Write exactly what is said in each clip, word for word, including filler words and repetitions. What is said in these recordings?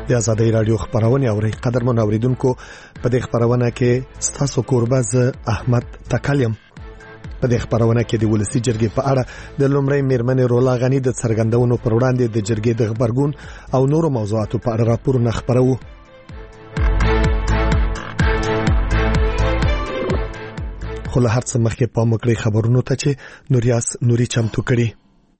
د آزادۍ رادیو خبرونه اوري. قدرمن اوریدونکو، په دې خبرونه کې ستاسو کورباز احمد تکلم. په دې خبرونه کې د ولسی جرګې په اړه د لومړی میرمنې رولا غنی د څرګندونو پر وړاندې د جرګې د خبرګون او نورو موضوعاتو په اړه راپورونه خبرو. خو له هر څه مخکې پام وکړئ خبرونو ته چې نوریاس نوري چمتو کړي.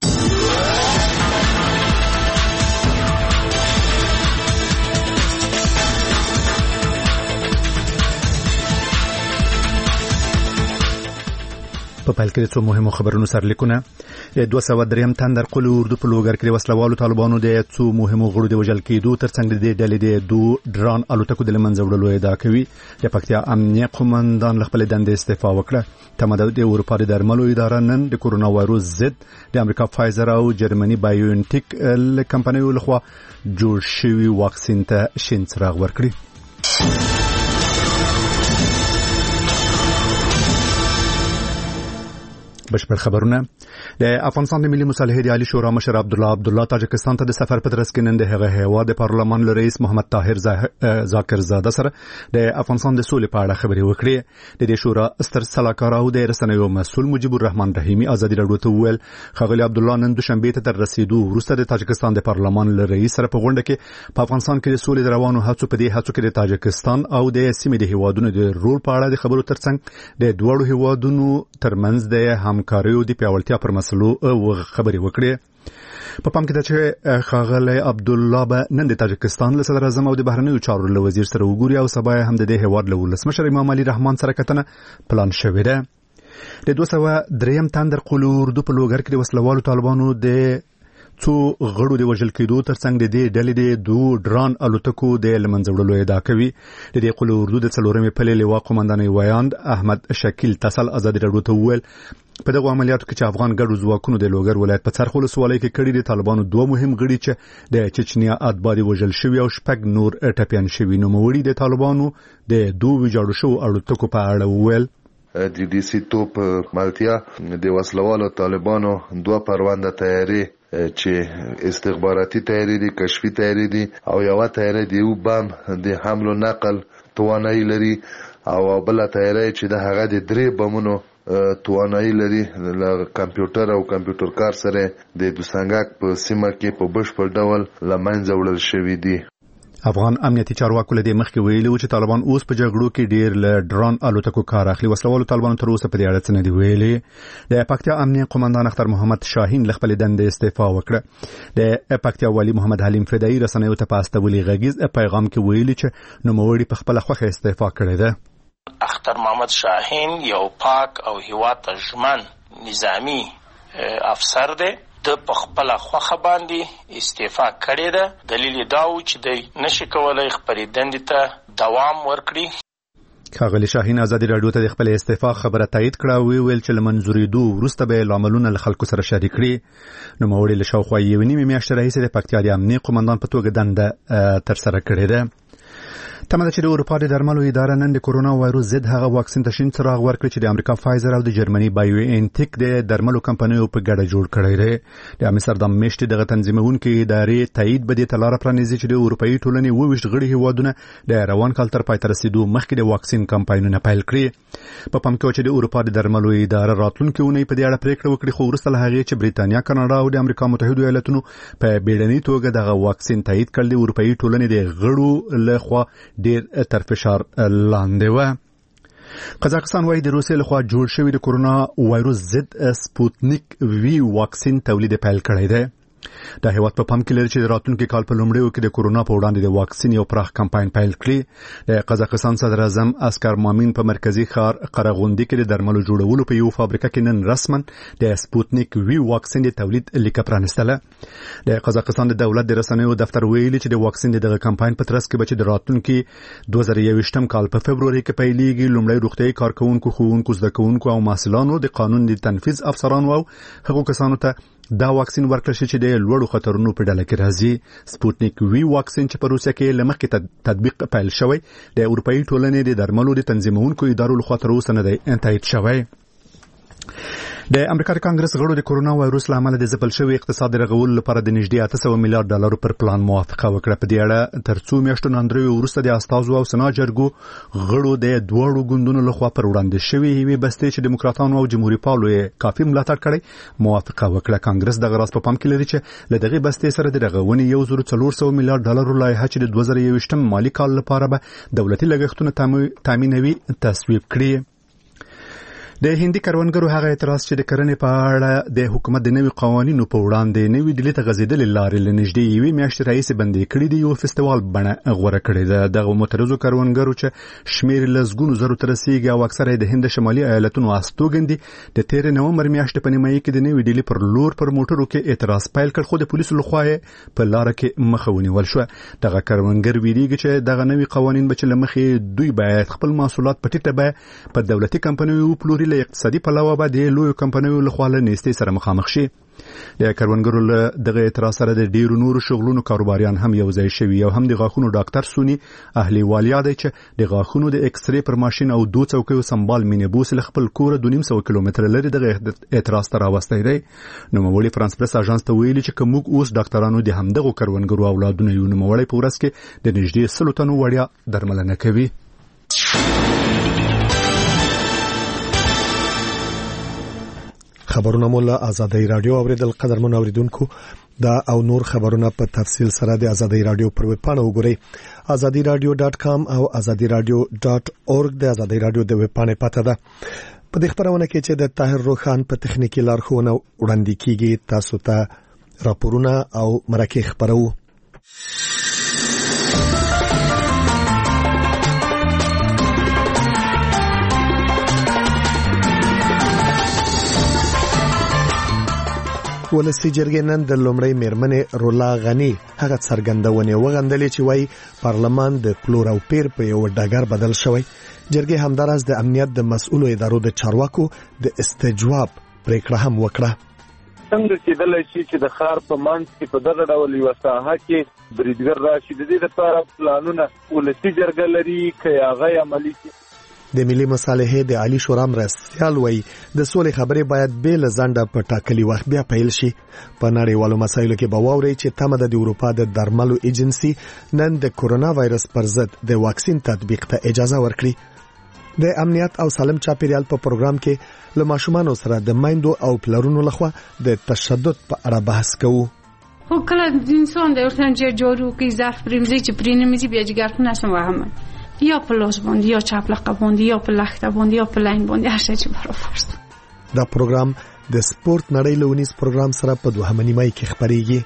په پیل کې څو مهمو خبرونو سرلیکونه. دوه سوه دریم تندر قلو اردو په لوګر کې وسلوالو طالبانو د څو مهمو غړو د وژل کېدو ترڅنګ د ډلې د دو ډرون الوتکو د لمنځه وړلو ادعا کوي. د پکتیا امنیه قومندان له خپل دندې استعفا وکړه. تمه د اروپا د درملو اداره نن د کورونا وایروس ضد د امریکا فایزر او جرمني بایوانټیک کمپنیو لخوا جوړ شوی واکسین ته شین څراغ ورکړي. بشپړ خبرونه. د افغانستان د ملي مصالحې عالی شورا مشر عبد الله عبد الله تاجکستان ته د سفر په ترڅ کې نن د هغه هیواد د پارلمان له رئیس محمد طاهر ذاکر زاده سره د افغانستان د سولې په اړه خبرې وکړې. د دې شورا ستر سلاکار او د رسنیو مسؤل مجيب الرحمن رحیمی ازادي راډیو ته وویل خغلی عبد الله نن دوشنبه ته تر رسیدو وروسته د تاجکستان د پارلمان له رئیس سره په غونډه کې په افغانستان کې د سولې د روانو هڅو په دې هڅو کې د تاجکستان او د سیمې د هیوادونو د رول په اړه د خبرو ترڅنګ د دوه هیوادونو ترمنځ د همکاریو د پیاوړتیا پر مسلو خبرې وکړې. په پام کې ده چې خاغلی عبد الله به نن د تاجکستان له صدر اعظم او د بهرنیو چارو له وزیر سره وګوري او سبا هم د دې هیواد له ولسمشر امام علي رحمان سره کتنه پلان شوې ده. د دوه سوه دریم تندر قلو اردو په لوګر کې د وسلوالو طالبانو د څو غړو د وژل کېدو ترڅنګ د دې ډلې د دو ډرون الوتکو د لمنځه وړلو ادعا کوي. د دې قلو اردو د څلورمې پلې لواء قومندان ویاند احمد شکیل تسل ازادي راډیو ته وویل په دغه عملیاتو کې چې افغان ګډو ځواکونو د لوګر ولایت په څرخ ولسوالۍ کې کړي دي طالبانو دوه مهم غړي چې د چچنیا اتباع وژل شوی او شپږ نور ټپيان شوی نو موړي د طالبانو د دوه ویجاړو شو الوتکو په اړه وویل. د دې سي توپ مالتیا د وسلوالو طالبانو دوه پرونده تیاری چې استخباراتي تیاری دي کشفي تیاری دي او یو تیاری دی او بم د حمل او نقل توانایي لري او بل تیاری چې د هغه د درې بمونو توانایي لري له کمپیوټر او کمپیوټر کار سره د دوسنګک په سیمه کې په بشپړ ډول لمنځه وړل شوی دی. افغان امنیتي چارواکو له دې مخکې ویلي و چې طالبان اوس په جګړو کې ډیر له ډرون الوتکو کار اخلي. وسلوالو طالبانو تر اوسه په دې اړه څه نه دی ویلي. د پکتیا امنیه قومندان اختر محمد شاهین له خپل دندې استعفا وکړه. د پکتیا والی محمد حلیم فدایی رسنیو ته په استولي غږیز پیغام کې ویلي چې نوموړي په خپل خوښه استعفا کړې ده. اختر محمد شاهین یو پاک او هیواد ژمن نظامی افسر دی. د خپل خوخه باندې استعفا کړې ده. دلیل دا و چې د نشي کولای خپل دندې ته دوام ورکړي. خاغلی شاهین ازادي راډیو ته د خپل استعفا خبره تایید کړه او ویل چې لمنځوري دوه وروسته به لاملونه له خلکو سره شریک کړي. نو موړي له شاوخوا یو نیمه میاشتې راهیسې د پکتیا د امنیه قومندان په توګه دنده تر سره کړې ده. تمه ده چې د اروپا د درملو اداره نن د کورونا وایروس ضد هغه واکسین ته شین څراغ ورکړي چې د امریکا فایزر او د جرمني بایوانټیک د درملو کمپنیو په ګډه جوړ کړی دی. د امستردام میشتې دغه تنظیمونکو ادارې تایید به د تلار پرانیزي چې د اروپאי ټولنې وویشت غړي هیوادونه د روان کال تر پای ته رسیدو مخکې د واکسین کمپاینونه پیل کړي. په پام کې چې د اروپا د درملو اداره راتلونکي اونۍ په دې اړه پریکړه وکړي خو وروسته له هغې چې بریتانیا کاناډا او د امریکا متحده ایالاتونو په بیړنۍ توګه دغه واکسین تایید کړل. د اروپאי ټولنې د غړو لخوا ډیر تر فشار لاندې و. قزاقستان وايي د روسیې لخوا جوړ شوی د کورونا وایروس ضد سپوتنیک وی واکسین تولید پیل کړی دی. د هیواد په پام کې لري چې راتلونکي کال په لومړیو کې د کورونا په وړاندې د واکسین یو پراخ کمپاین پیل کړي. د قزاقستان صدر اعظم اسکر مامین په مرکزی ښار قرغوندي کې د درملو جوړولو په یو فابریکه کې نن رسما د سپوتنیک وی واکسین د تولید لیکه پرانستله. د قزاقستان د دولت د رسنیو دفتر ویلي چې د واکسین دغه کمپاین په ترڅ کې به د راتلونکي دوه زره یوویشتم کال په فبروري کې پیلېږي. لومړی روغتیايي کارکونکو ښوونکو زده کوونکو او محصلانو د قانون د تنفيذ افسرانو او هغو کسانو ته دا واکسین ورکړل شي چې د لوړو خطرونو په ډله کې راځي. سپوتنیک وی واکسین چې په روسیه کې لمخکې تطبیق پیل شوی د اروپאי ټولنې د درملو د تنظیمونکو ادارو لخوا تر اوسه نه دی تایید شوی. د امریکا د کانګرس غړو د کورونا وایروس لامل د ځپل شوی اقتصاد رغول لپاره د نږدې اته سوه میلیارډ ډالر پر پلان موافقه وکړه. په دې اړه تر څو میاشتو اندرو وروسته د استازو او سنا جرګو غړو د دوړو ګوندونو لخوا پر وړاندې شوی یوې بستې چې دیموکراتانو او جمهوریت پالو یې کافي ملاتړ کړی موافقه وکړه. کانګرس دغه راز په پام کې لري چې له دغه بستې سره د رغونې یو زر څلور سوه میلیارډ ډالر لایحه چې د دوه زره یوویشتم مالي کال لپاره به دولتي لګښتونه تامینوي تصویب کړي. د هندي کروندګرو هغه اعتراض چې د کرنې په اړه د حکومت د نوي قوانینو په وړاندې نوي ډلې ته غځېدلې لارې له نږدې یوې میاشتې راهیسې بندې کړې دي، یو فستیوال بڼه غوره کړې ده. دغه معترضو کروندګرو چې شمېر لسګونو زرو ته رسیږي او اکثره د هند شمالي ایالتونو استوګن دي، د تېرې نومبر میاشتې په نیمایي کې د نوي ډلې پر لور پر موټرو کې اعتراض پیل کړ، خو د پولیسو لخوا یې په لاره کې مخه ونیول شوه. دغه کروندګر ویریږي چې دغه نوي قوانین به چې له مخې دوی باید خپل محصولات په ټیټه بیه په دولتي کمپنیو وپلوري، له اقتصادي پلوه به د لویو کمپنیو لخوا له نیستۍ سره مخامخ شي. د کروندګرو له دغه اعتراض سره د ډیرو نورو شغلونو کاروباریان هم یو ځای شوي او هم د غاښونو ډاکټر سونی اهلی والیا دی چې د غاښونو د ایکس ری پر ماشین او دوه څوکیو سمبال مینیبوس له خپل کوره دوه نیم سوه کیلومتره لري دغه اعتراض ته راوستی دی. نوموړي فرانس پریس اژانس ته ویلي چې موږ اوس ډاکټرانو د همدغو کروندګرو اولادونه یو، نوموړی په ورځ کې د نږدې سلو تنو وړیا درملنه کوي. خبرونه مو له آزادۍ رادیو اوریدل. قدرمن اوریدونکو، دا او نور خبرونه په تفصیل سره د آزادۍ رادیو پر ویب پاڼه وګورئ، آزادی رادیو ډاټ کام او آزادی رادیو ډاټ اورګ. د آزادۍ رادیو د ویب پاڼې پته ده. په دې خبرونه کې چې د طاهر روخان په تخنیکی لارښوونه وړاندې کیږي، تاسو ته راپورونه او مرکه خبرو. ولسی جرګې نن د لومړی میرمنې رولا غنی هغه څرګندونه وغندلې چې وایي پارلمان د پلور او پیر په یو ډګر بدل شوی. جرګې همدارس د امنیت د مسؤلو ادارو د چارواکو د استجواب پریکړه هم وکړه. څنګه چې دلته شي چې د خار په منځ کې په دغه ډول یو ساحه کې بریډګر راشي، د دې لپاره پلانونه ولسی جرګه لري چې هغه عملي شي. د ملي مصالحې د عالی شورا مرستیال وایي د سولې خبرې باید بې له ځنډه په ټاکلي وخت بیا پیل شي. په نړیوالو مسایلو کې به واورئ چې تمه د اروپا د درملو ایجنسي نن د کورونا وایرس پر ضد د واکسین تطبیق ته اجازه ورکړي. د امنیت او سالم چاپیریال په پروګرام کې له ماشومانو سره د مایندو او پلرونو لخوا د تشدد په اړه بحث کوو. خب کله انسان د ورته جوړو کې ظرف پرېمځي چې پرېنمځي بیا جګر نه سم وهم یا په لاس باندې یا چپلقه باندې یا په لخته باندې یا په لاین باندې هر څه چې برابر است. دا پروګرام د سپورت نړۍ له ونیس پروګرام سره په دوهمه نیمه کې خبريږي.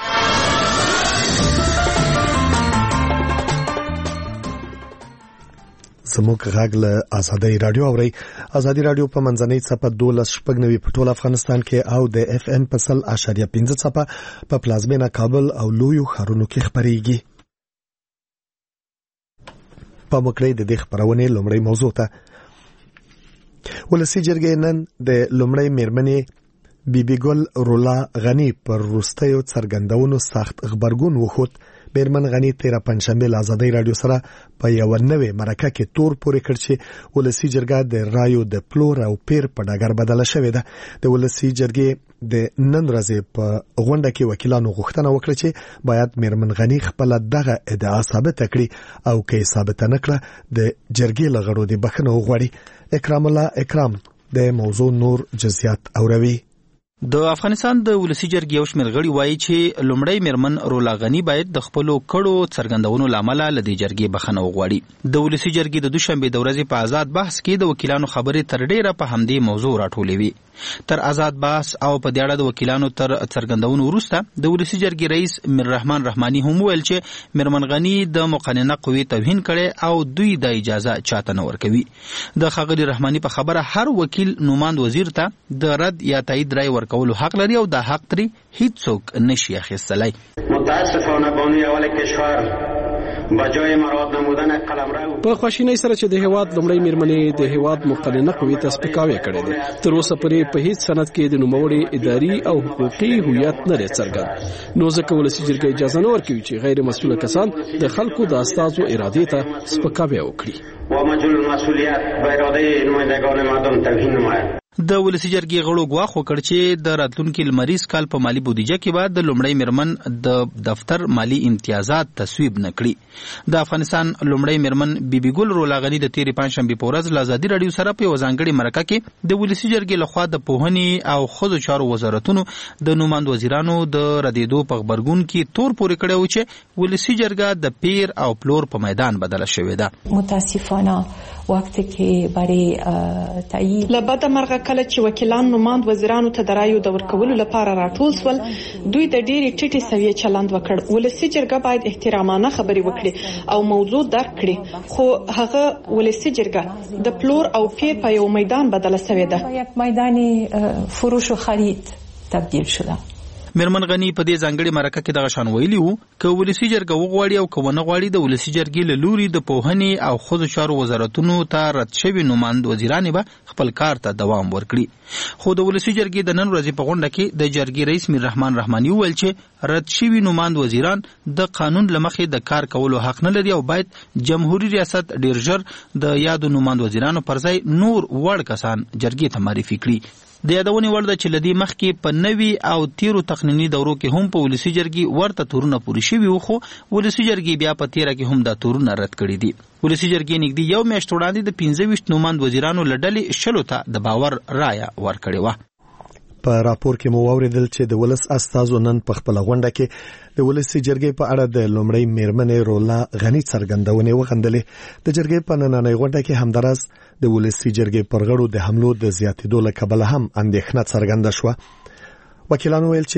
زموږ غږ له آزادۍ رادیو اوري. آزادۍ رادیو په منځنۍ صفه دولس شپږ نوي په ټول افغانستان کې او د اف ام په سل اشاریه پنځه صفه په پلازمینه کابل او لویو ښارونو کې خبريږي. په مکړې د دې خبرونه لومړی موضوع ته ولسی جرګې نن د لومړی میرمنې بیبي ګل رولا غنی پر روستیو څرګندونو سخت خبرګون وخوت. میرمن غنی تیره پنځشنبه له آزادۍ رادیو سره په یو نوې مرکه کې تور پورې کړ چې ولسی جرګه د رایو د پلور او پیر په ډګر بدله شوې ده. د ولسی جرګې د نن ورځې په غونډه کې وکیلانو غوښتنه وکړه چې باید میرمن غنی خپل دغه ادعا ثابت کړي او کې ثابت نه کړه د جرګې لغړو د بخنه وغوړي. اکرام الله اکرام د موضوع نور جزئیات اوروي. د افغانستان د ولسی جرګې یو شمېر غړي وایي چې لومړی میرمن رولا غنی باید د خپلو کړو څرګندونو لامل له دې جرګې بخنه وغواړي. د ولسی جرګې د دوشنبه د ورځې په آزاد بحث کې د وکیلانو خبرې تر ډیره په همدې موضوع راټولې وي. تر آزاد بحث او په دې اړه د وکیلانو تر څرګندونو وروسته د ولسی جرګې رئیس میر رحمان رحماني هم ویل چې میرمن غنی د مقننه قوې توهین کړي او دوی د اجازه چاته نه ورکوي. د ښاغلي رحماني په خبره هر وکیل نوماند وزیر ته د رد یا تایید رای ورکولو حق لري او د حق تری هیڅوک نشي اخیستلای. متاسفانه بانوی اول کشور بجای مراد نمودن قلمرو په خواشینۍ سره چې د هیواد لومړی میرمنې د هیواد مقننه قوې ته سپکاوی کړی دی. تر اوسه پورې په هیڅ سند کې د نوموړي اداري او حقوقي هویت نه دی څرګند. نو ځکه ولسی جرګې اجازه نه ورکوي چې غیر مسؤل کسان د خلکو د استازو ارادې ته سپکاوی وکړي. و مجهول المسئولیت به اراده نمایندگان مردم توهین نماید. د ولسی جرګې غړو ګواښ وکړ چې د راتلونکي لمریز کال په مالی بودیجه کې به د لومړی میرمن د دفتر مالی امتیازات تصویب نکړي. د افغانستان لومړی میرمن بیبي ګل رولاغنی د تیرې پنځشنبې په ورځ له ازادي راډیو سره په یوه ځانګړې مرکه کې د ولسی جرګې لخوا د پوهنې او ښځو چارو وزارتونو د نوماند وزیرانو د ردېدو په غبرګون کې تور پورې کړی و چې ولسی جرګه د پیر او پلور په میدان بدله شوې ده. متاسفانه وقتی که برای تایید لبد مرغه کله چې وکیلان نوماند وزیرانو ته د رایو د ورکولو لپاره راټول سول، دوی د ډېرې ټیټې سویې چلند وکړ. ولسی جرګه باید احترامانه خبرې وکړي او موضوع درک کړي، خو هغه ولسی جرګه د پلور او پیر په یو میدان بدله شوې ده. یک میدان فروش و خرید تبدیل شده. میرمن غنی په دې ځانګړي مرکه کې دغه شان ویلي وو که ولسی جرګه وغواړي او که ونه غواړي د ولسی جرګې له لوري د پوهنې او ښځو چارو وزارتونو ته رد شوي نوماند وزیرانې به خپل کار ته دوام ورکړي. خو د ولسی جرګې د نن ورځې په غونډه کې د جرګې رئیس میر رحمان رحماني وویل چې رد شوي نوماند وزیران د قانون له مخې د کار کولو حق نه لري او باید جمهوریت ریاست ډیر ژر د یادو نوماند وزیرانو پر ځای نور وړ کسان جرګې ته معرفي کړي. د یادونې وړ ده چې له دې مخکې په نوي او تیرو تقنیني دورو کې هم په ولسی جرګې ورته تورونه پورې شوي وو، خو ولسی جرګې بیا په تیره کې هم دا تورونه رد کړي دي. ولسی جرګې نږدې یو میاشت وړاندې د پنځه ویشت نوماند وزیرانو له ډلې شلو ته د باور رایه ورکړې وه. په راپور کې مو واوریدل چې د ولس استازو نن په خپل غونډه کې د ولسی جرګې په اړه د لومړی میرمنې رولا غنی څرګندونې وغندلې. د جرګې په نننۍ غونډه کې همدارس د ولسی جرګې پر غړو د حملو د زیاتېدو له کبله هم اندېښنه څرګنده شوه. وکیلانو ویل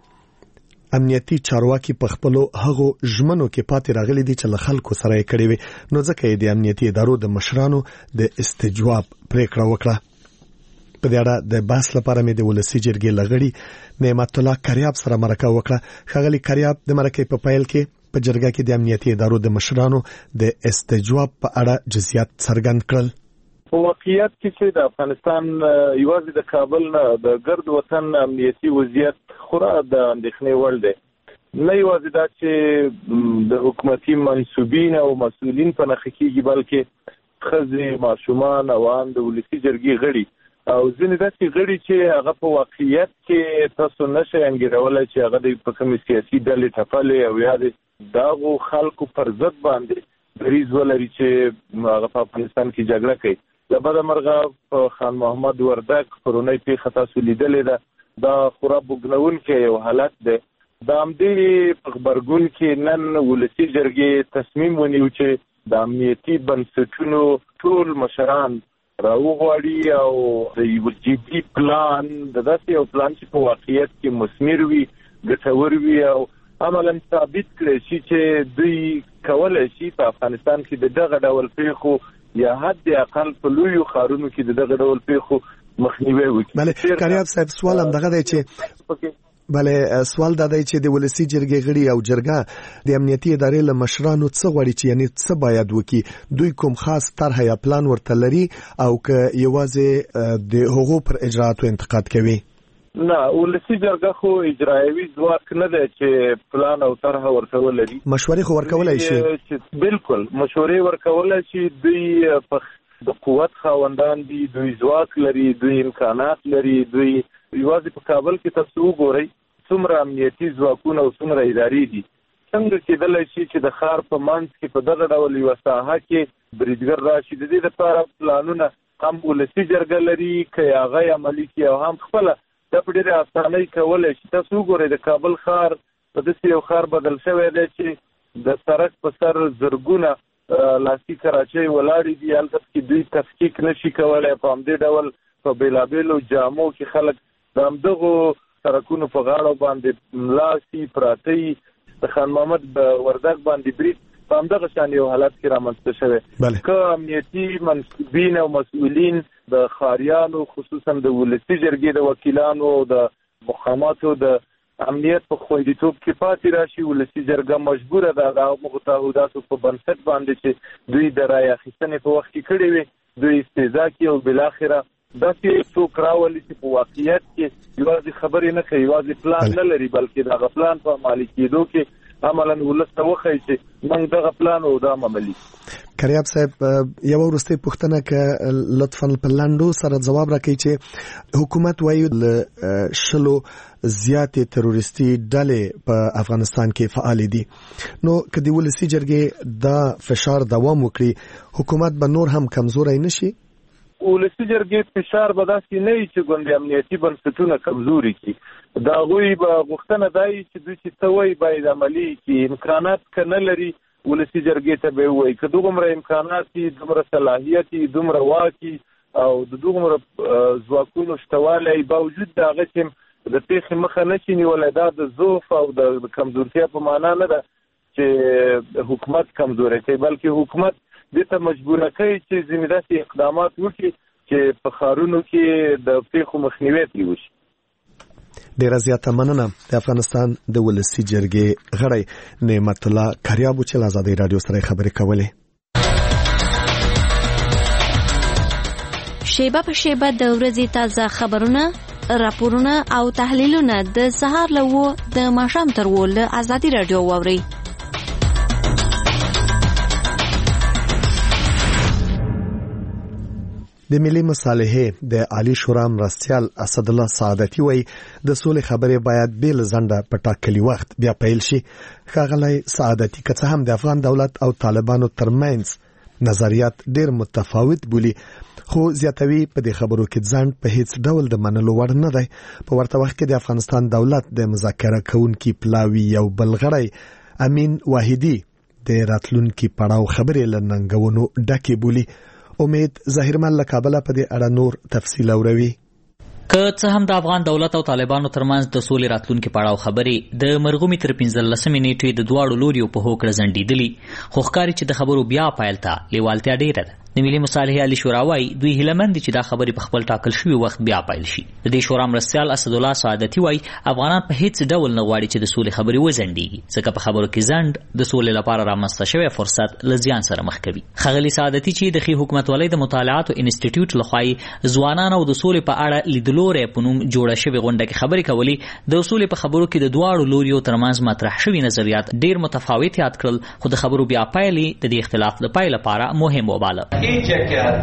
چې امنیتي چارواکي په خپلو هغو ژمنو کې پاتې راغلي دي چې له خلکو سره یې کړې وي، نو ځکه یې د امنیتي ادارو د مشرانو د استجواب پریکړه وکړه. په دې اړه د بحث لپاره مې د ولسی جرګې لغړي نعمت الله کریاب سره مرکه وکړه. ښاغلي کریاب، د مرکې په پیل کې په جرګه کې د امنیتي ادارو د مشرانو د استجواب په اړه جزئیات څرګند کړل. په واقعیت کې چې د افغانستان یوازې د کابل نه د ګرد وطن امنیتي وضعیت خورا د اندېښنې وړ دی. نه یوازې دا چې د حکومتي منصوبین او مسؤلین په نښه کېږي، بلکې ښځې، ماشومان او عام د ولسي جرګې غړي او ځینې داسې غړي چې هغه په واقعیت کې تاسو نشئ انګېرولای چې هغه د په کومې سیاسي ډلې ټپلې او یا د دغو خلکو پر ضد باندې دریځ ولري چې هغه په افغانستان کې جګړه کوي. د بده مرغه په خان محمد وردک پرونۍ پیښه تاسو لیدلې ده، دا خورا بوږنونکی یو حالت دی. د همدې په غبرګون کې نن ولسي جرګې تصمیم ونیو چې د امنیتي بنسټونو ټول مشران راوغواړي او د یو جدي پلان د داسې یو پلان چې په واقعیت کې مثمر وي، ګټور وي او عملاً ثابت کړي شي چې دوی کولی شي په افغانستان کې د دغه ډول پیښو یا حد اقل په لویو ښارونو کې د دغه ډول پیښو مخنیوی وکړي. بله کریاب صاحب، سوال هم دغه دی چې بله سوال دا دی چې د ولسی جرګې غړي او جرګه د امنیتي ادارې له مشرانو څه غواړي چې یعنی څه باید وکړي؟ دوی کوم خاص طرح یا پلان ورته لري او که یوازې د هغو پر اجرااتو انتقاد کوي؟ نه، ولسی جرګه خو اجرایوي ځواک نه دی چې پلان او طرح ورته ولري. مشورې خو ورکولی شي؟ بالکل مشورې ورکولی شي. دوی په د قوت خاوندان دي، دوی ځواک لري، دوی امکانات لري. دوی یوازې په کابل کې تاسو وګورئ څومره امنیتي ځواکونه او څومره ادارې دي. څنګه کېدلی شي چې د ښار په منځ کې په دغه ډول یوه ساحه کې بریدګر راشي؟ د دې لپاره پلانونه هم ولسي جرګه لري، که یې هغه عملي کړي او هم خپله دا په ډېرې اسانۍ کولی شي. تاسو وګورئ د کابل ښار په داسې یو ښار بدل شوی دی چې د سړک په سر زرګونه لاسي کراچۍ ولاړې دي، هلته کې دوی تفکیک نشي کولی. په همدې ډول په بېلابېلو جامو کې خلک د همدغو سړکونو په غاړو باندې ملاسي پراته د خان محمد وردک باندې برید په همدغه شان یو حالت کې رامنځته شوی. که امنیتي منصوبین او مسؤلین د ښاریانو خصوصا د ولسي جرګې د وکیلانو او د مقاماتو د امنیت په خوندیتوب کې پاتې راشي، ولسي جرګه مجبوره ده د هغو تعهداتو په بنسټ باندې چې دوی د رایې اخیستنې په وخت کې کړې وي دوی استهزا کوي او بالاخره داسې څوک راولي چې په واقعیت کې یوازې خبرې نه کوي، یوازې پلان نه لري، بلکې د هغه پلان په عملي کېدو کې عملاً ولس ته وښایي چې موږ دغه پلان او دا عملي. کریاب صاحب یو ورسته پښتنه ک لطفاً په لاندو سره جواب راکړي چې حکومت وايي ل شلو زیاتې تروریستي ډلې په افغانستان کې فعال دي نو کدی ولسی جرګې دا فشار دوام وکړي حکومت به نور هم کمزوري نشي ولسی جرګې فشار به داسې نه وي چې ګوندې امنیتي بنسټونه کمزوري کړي دا غوي به غوښتنه دای چې دوی چې توي باید عملی کې امکانات کنه لري ولسی جرګې ته به وایي که دومره امکانات دي دومره صلاحیت دي دومره واکي او د دومره ځواکونو شتواله باوجود دا غچم د پیښې مخه نشي نیولای دا د ضعف او د کمزورتیا په معنا نه ده چې حکومت کمزوري کوي بلکې حکومت دې ته مجبور کوي چې ځینې اقدامات وکړي چې په ښارونو کې د پیښو مخنیوي وشي ډیره زیاته مننه د افغانستان د ولسی جرګې غړی نعمت الله کریابو چې آزادي رادیو سره خبرې کولې شیبه په شیبه د ورځې تازه خبرونه راپورونه او تحلیلونه د سهار لوو د ماښام تر ول آزادي رادیو ووري د ملي مصالحې د عالی شورا مرستيال اسد الله سعادتي وای د سولې خبرې باید بیل زنده په ټاکلي وخت بیا پیل شي ښاغلی سعادتي که څه هم د افغان دولت او طالبانو ترمنځ نظریات ډېر متفاوت بولی خو زیاتوي په دې خبرو کې ځان په هیڅ ډول د منلو وړ نه دی په ورته وخت کې د افغانستان دولت د مذاکره کوونکي پلاوی یو بلغړی امین واحدی د راتلونکي پړاو خبرې لننګونو ډکه بولی امید ظاهرمن له کابل په دې اړه نور تفصیل اوري که څه هم د افغان دولت او طالبانو ترمنځ د سولې راتلونکي پړاو خبرې د مرغومي تر پنځلسمې نیټې د دواړو لوریو په هوکړه ځنډېدلې خو ښکاري چې د خبرو بیا پیل ته لیوالتیا ډېره ده د ملي مصالحې عالی شورا وايي دوی هیلمند چې دا خبرې په خپل ټاکل شوی وخت بیا پیل شي د دې شورا مرستيال اسد الله سعادتي وايي افغانان په هیڅ ډول نه غواړي چې د سولې خبرې وځنډيږي ځکه په خبرو کې ځنډ د سولې لپاره رامنځته شوی فرصت لزیان سره مخ کوي خغلی سعادتي چې د خي حکومت ولې د مطالعاتو انسټیټیوټ لخوا ځوانان او د سولې په اړه لیدلورې په نوم جوړه شوی غونډه کې خبرې کولې د سولې په خبرو کې د دواړو لوریو ترمنځ مطرح شوی نظریات ډېر متفاوت یاد کړل خو د خبرو بیا پیلې د دې اختلاف د پای لپاره مهم وباله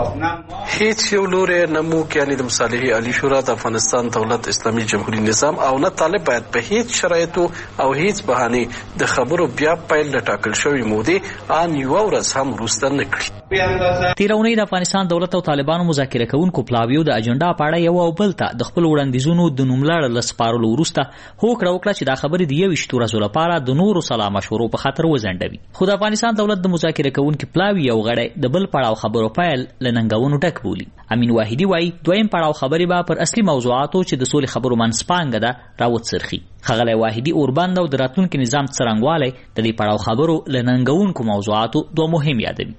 هیڅ یو لوري نمو کې یعنی د مصالحې عالی شورا د افغانستان دولت اسلامي جمهوریت نظام او نه طالب باید په هیڅ شرایطو او هیڅ بهانه د خبرو بیا پیل لټاکل شوی مودي ان یو ورځ هم وروسته نه کړی تیرونی د افغانستان دولت او طالبانو مذاکره کوونکو پلاویو د اجنډا په اړه یو او بل ته د خپل وړاندیزونو د نوملړ لسپارلو وروسته هوکړه وکړه چې د خبرې د یو شتو ورځې لپاره د نورو سلا مشورو په خاطر وزندوي خو د افغانستان دولت د مذاکره کوونکو پلاوی یو غړی د بل پړاو خبرو پیل لننګونو ډک بولی امین واحدی وای دویم پړاو خبرې به پر اصلي موضوعاتو چې د سولې خبرو منځپانګه ده راوڅرخي خغلی واحدی اوربند او د راتلونکي نظام څرنګوالی د دې پړاو خبرو لننګونکو موضوعاتو دوه مهم یادوي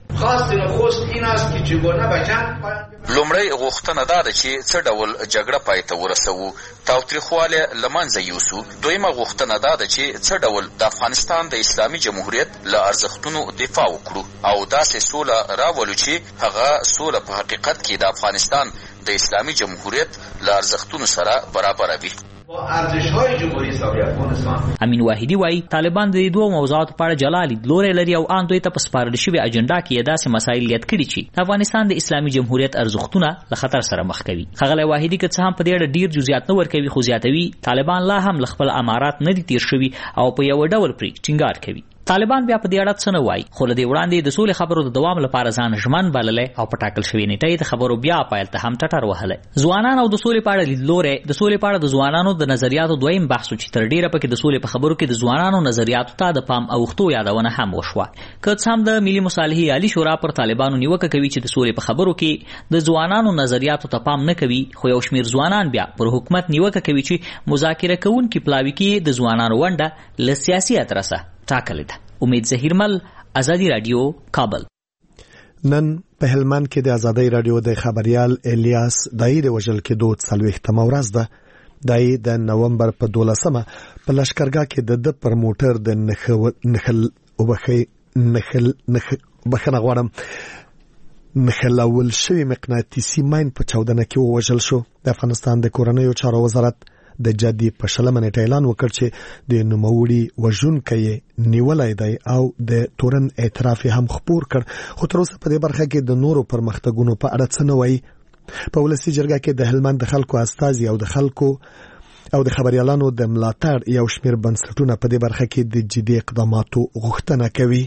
لومړی غوښتنه دا ده چې څه ډول جګړه پای ته ورسوو تاوتریخوالی له منځه یوسو دویمه غوښتنه دا ده چې څه ډول د افغانستان د اسلامي جمهوریت له ارزښتونو دفاع وکړو او داسې سوله راولو چې هغه سوله په حقیقت کې د افغانستان د اسلامي جمهوریت له ارزښتونو سره برابره وي ارزش‌های جمهوری اسلامی افغانستان امین واحدی وای طالبان د دې دوه موضوعاتو په اړه جلا لیدلوري لري او ان دوی ته په سپارل شوی اجنډا کې داسې مسایل یاد کړي چې د افغانستان د اسلامي جمهوریت ارزښتونه له خطر سره مخ کوي خغلی واحدی که څه هم په دې اړه ډیر جزئیات نه ورکوي خو زیاتوي طالبان لا هم له خپل امارات نه دي تیر شوي او په یو ډول پرې ټینګار کوي طالبان بیا په دې اړه څه نه وایي خو له دې وړاندې د سولې خبرو د دوام لپاره ځان ژمن بللی او په ټاکل شوې نیټه د خبرو بیا پیل ته هم ټټر وهلی ځوانان او د سولې په اړه لیدلوری د سولې په اړه د ځوانانو د نظریاتو دویم بحث چې تر ډیره پکې د سولې په خبرو کې د ځوانانو نظریاتو ته د پام اوښتو یادونه هم وشوه که څه هم د ملي مصالحې عالی شورا پر طالبانو نیوکه کوي چې د سولې په خبرو کې د ځوانانو نظریاتو ته پام نه کوي خو یو شمیر ځوانان بیا پر حکومت نیوکه کوي چې مذاکره کوونکي پلاوي کې د ځوانانو ونډه له سیاسي اترسه ټاکلې ده امید ظهیرمل آزادی رادیو کابل نن په هلمند کې د آزادی رادیو د خبريال الیاس دایر وجل کې دوه څلوېښتمه ورځ ده دای د نومبر په دولسمه په لشکرګاه کې د د پرموټر د نخل نخل وبخي نخل نخ بخنه غواړم نخلول شوی مقناطیسي ماین په چاودنه کې وژل شو د افغانستان د کورنیو چارو وزارت د جدي په شلمه نیټه اعلان وکړ چې د نوموړي وژونکي نیولای دی او د تورن اعتراف هم خپور کړ. خو تر اوسه په دې برخه کې د نورو پرمختګونو په اړه څه نه وایي. په ولسي جرګه کې د هلمند د خلکو استازي او د خلکو او د خبريالانو د ملاتړ یو شمېر بنسټونه په دې برخه کې د جدي اقداماتو غوښتنه کوي.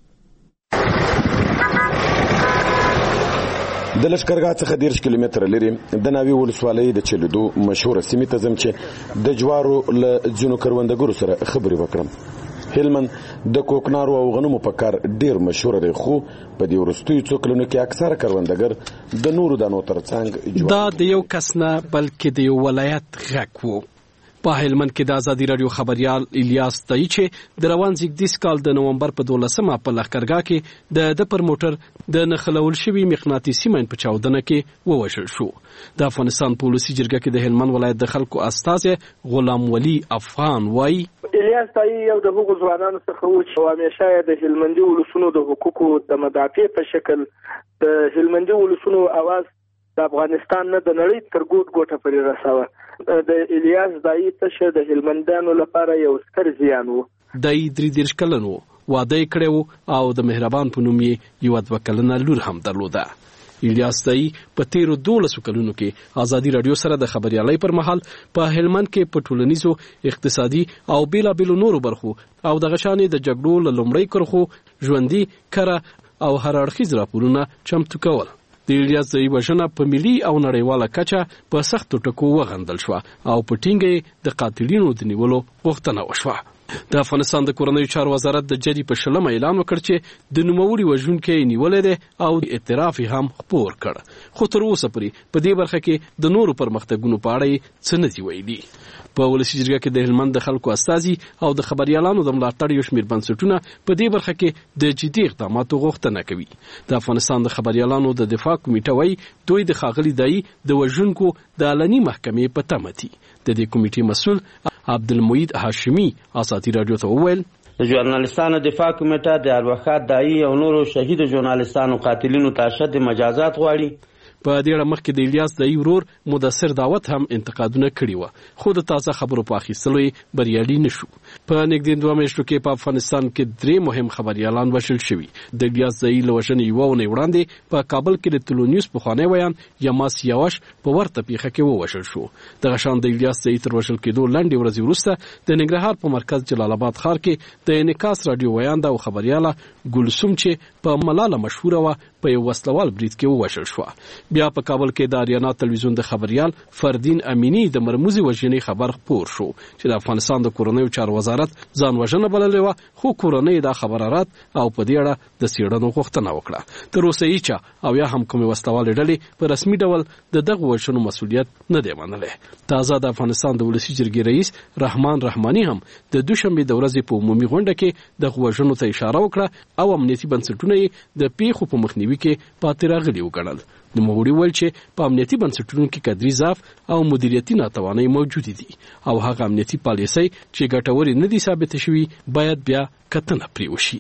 د لشکرګاه څخه دیرش کیلومتره لري د ناوی ولسوالۍ د چلیدو مشهور سیمې ته ځم چې د جوارو له ځینو کروندګرو سره خبرې وکړم. هلمند د کوکنارو او غنمو په کار ډیر مشهور دی، خو په دې وروستیو څو کلونو کې اکثره کروندګر د نورو دانو ترڅنګ دا د یو کس نه بلکې د یو ولایت غږ وو. په هلمند کې د ازادي رادیو خبريال الیاس تای چې د روان زیږدیز کال د نومبر په دولسمه په لښکرګاه کې د د پرموټر د نخلول شوی مغناطیسي ماین په چاودنه کې ووژل شو. د افغانستان پولیسي جرګه کې د هلمند ولایت د خلکو استازي غلام ولی افغان وای الیاس تای یو د هغو ځوانانو څخه و چې همیشه د هلمندي ولسونو د حقوقو د مدافع په شکل د هلمندي ولسونو आवाज د افغانستان نه د نړۍ تر ګوټ ګوټه پورې رساوه. د الیاس دای ته د هلمندانو لپاره یو ستر زیان وو. دای درې دیرش کلن وو، واده یې کړی او د مهربان په نوم یې یو دوه کلنه لور هم درلوده. الیاس دای په تیرو دولسو کلونو کې ازادي رادیو سره د خبريالۍ پر مهال په هلمند کې په ټولنیزو اقتصادي او بیلابیلو نورو برخو او د غشانې د جګړو له لومړۍ کرخو ژوندۍ کره او هر اړخیز راپورونه چمتو کول. د الیاس دای وژنه په ملي او نړیواله کچه په سختو ټکو وغندل شو او په ټینګه د قاتلینو د نیولو غوښتنه وشوه. د افغانستان د کورنیو چارو وزارت د جری په شلمه اعلان وکړ چې د نوموړي وژونکي نیولې ده او اعتراف هم خپور کړ. خو تر اوسه پورې په دې برخه کې د نورو پرمختګونو په اړه څه نه دی ویلي. په ولسي جرګه کې د هلمند د خلکو استازي او د خبريالانو د ملاتړ یو شمېر بنسټونه په دې برخه کې د جدي اقداماتو غوښتنه کوي. د افغانستان د خبريالانو د دفاع کمیټه وایي دوی د ښاغلي دای د وژونکو د علني محکمې په تمه دي. د دې کمیټې مسؤل عبدالمعید هاشمي ازادي رادیو ته وویل د ژورنالستانو دفاع کمیټه د اروخات دای او نورو شهید ژورنالستانو قاتلینو ته شد مجازات غواړي. په دې اړه مخکې د الیاس دای ورور مدثر دعوت هم انتقادونه کړي و، خو د تازه خبرو په اخیستلو یې بریالي نشو. په نږدې دوه میاشتو کې په افغانستان کې درې مهم خبريالان وژل شوي. د الیاس دای له وژنې یوه اونۍ وړاندې په کابل کې د تلونیوس پخوانی ویان یماس یاوش په ورته پیښه کې ووژل شو. دغه شان د الیاس دای تر وژل کېدو لنډې ورځې وروسته د ننګرهار په مرکز جلال آباد ښار کې د انعکاس رادیو ویانده او خبرياله ګلسوم چې په ملاله مشهوره وه په یو وسلوال برید کې ووژل شوه. بیا په کابل کې د آریانا تلویزیون د خبريال فردین امینی د مرموزي وژنې خبر خپور شو چې د افغانستان د کورنیو چارو وزارت ځان وژنه بللې وه، خو کورنۍ دا خبره رد او په دې اړه د څېړنو غوښتنه وکړه. تر اوسه هیچا او یا هم کومې وسلوالې ډلې په رسمي ډول د دغه وژنو مسؤلیت نه دی منلی. تازه د افغانستان د ولسي جرګې رئیس رحمان رحماني هم د دوشنبې د ورځې په عمومي غونډه کې دغه وژنو ته اشاره وکړه او امنیتي بنسټونه یې د پیښو په مخنیوي کې پاتې راغلي وګڼل. نوموړي ویل چې په امنیتي بنسټونو کې کدري ضعف او مدیریتي ناتوانۍ موجود دي او هغه امنیتي پالیسۍ چې ګټورې نه دي ثابت شوي باید بیا کتنه پرې وشي.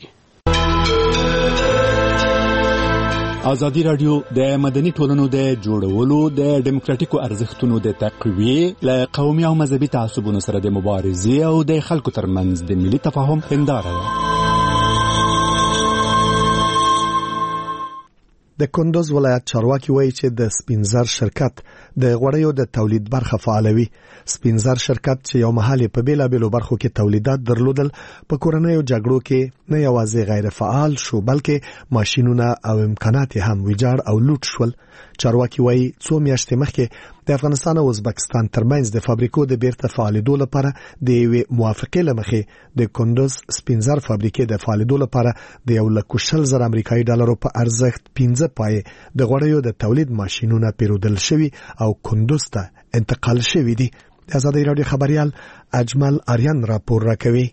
ازادي رادیو د مدني ټولنو د جوړولو د ډیموکراټیکو ارزښتونو د تقویې له قومي او مذهبي تعصبونو سره د مبارزې او د خلکو ترمنځ د ملي تفاهم هنداره ده. د کندوز ولایت چارواکي وایي چې د سپینزر شرکت د غوړیو د تولید برخه فعالوي. سپینزر شرکت چې یو مهال په بیلابیلو برخو کې تولیدات درلودل په کورنیو جګړو کې نه یوازې غیر فعال شو بلکې ماشینونه او امکانات هم ویجاړ او لوټ شول. چارواکي وایي څو میاشتې مخکې د افغانستان او ازبکستان ترمنځ د فابریکو د بیرته فعالېدو لپاره د یوې موافقې له مخې د کندوز سپینزر فابریکې د فعالېدو لپاره د یو لک شل زره امریکایي ډالرو په ارزښت پنځه پای د غوړیو د تولید ماشینونه پیرودل شوي او کندوز ته انتقال شوي دي. د ازادي رادیو خبريال اجمل آریان راپور راکوي.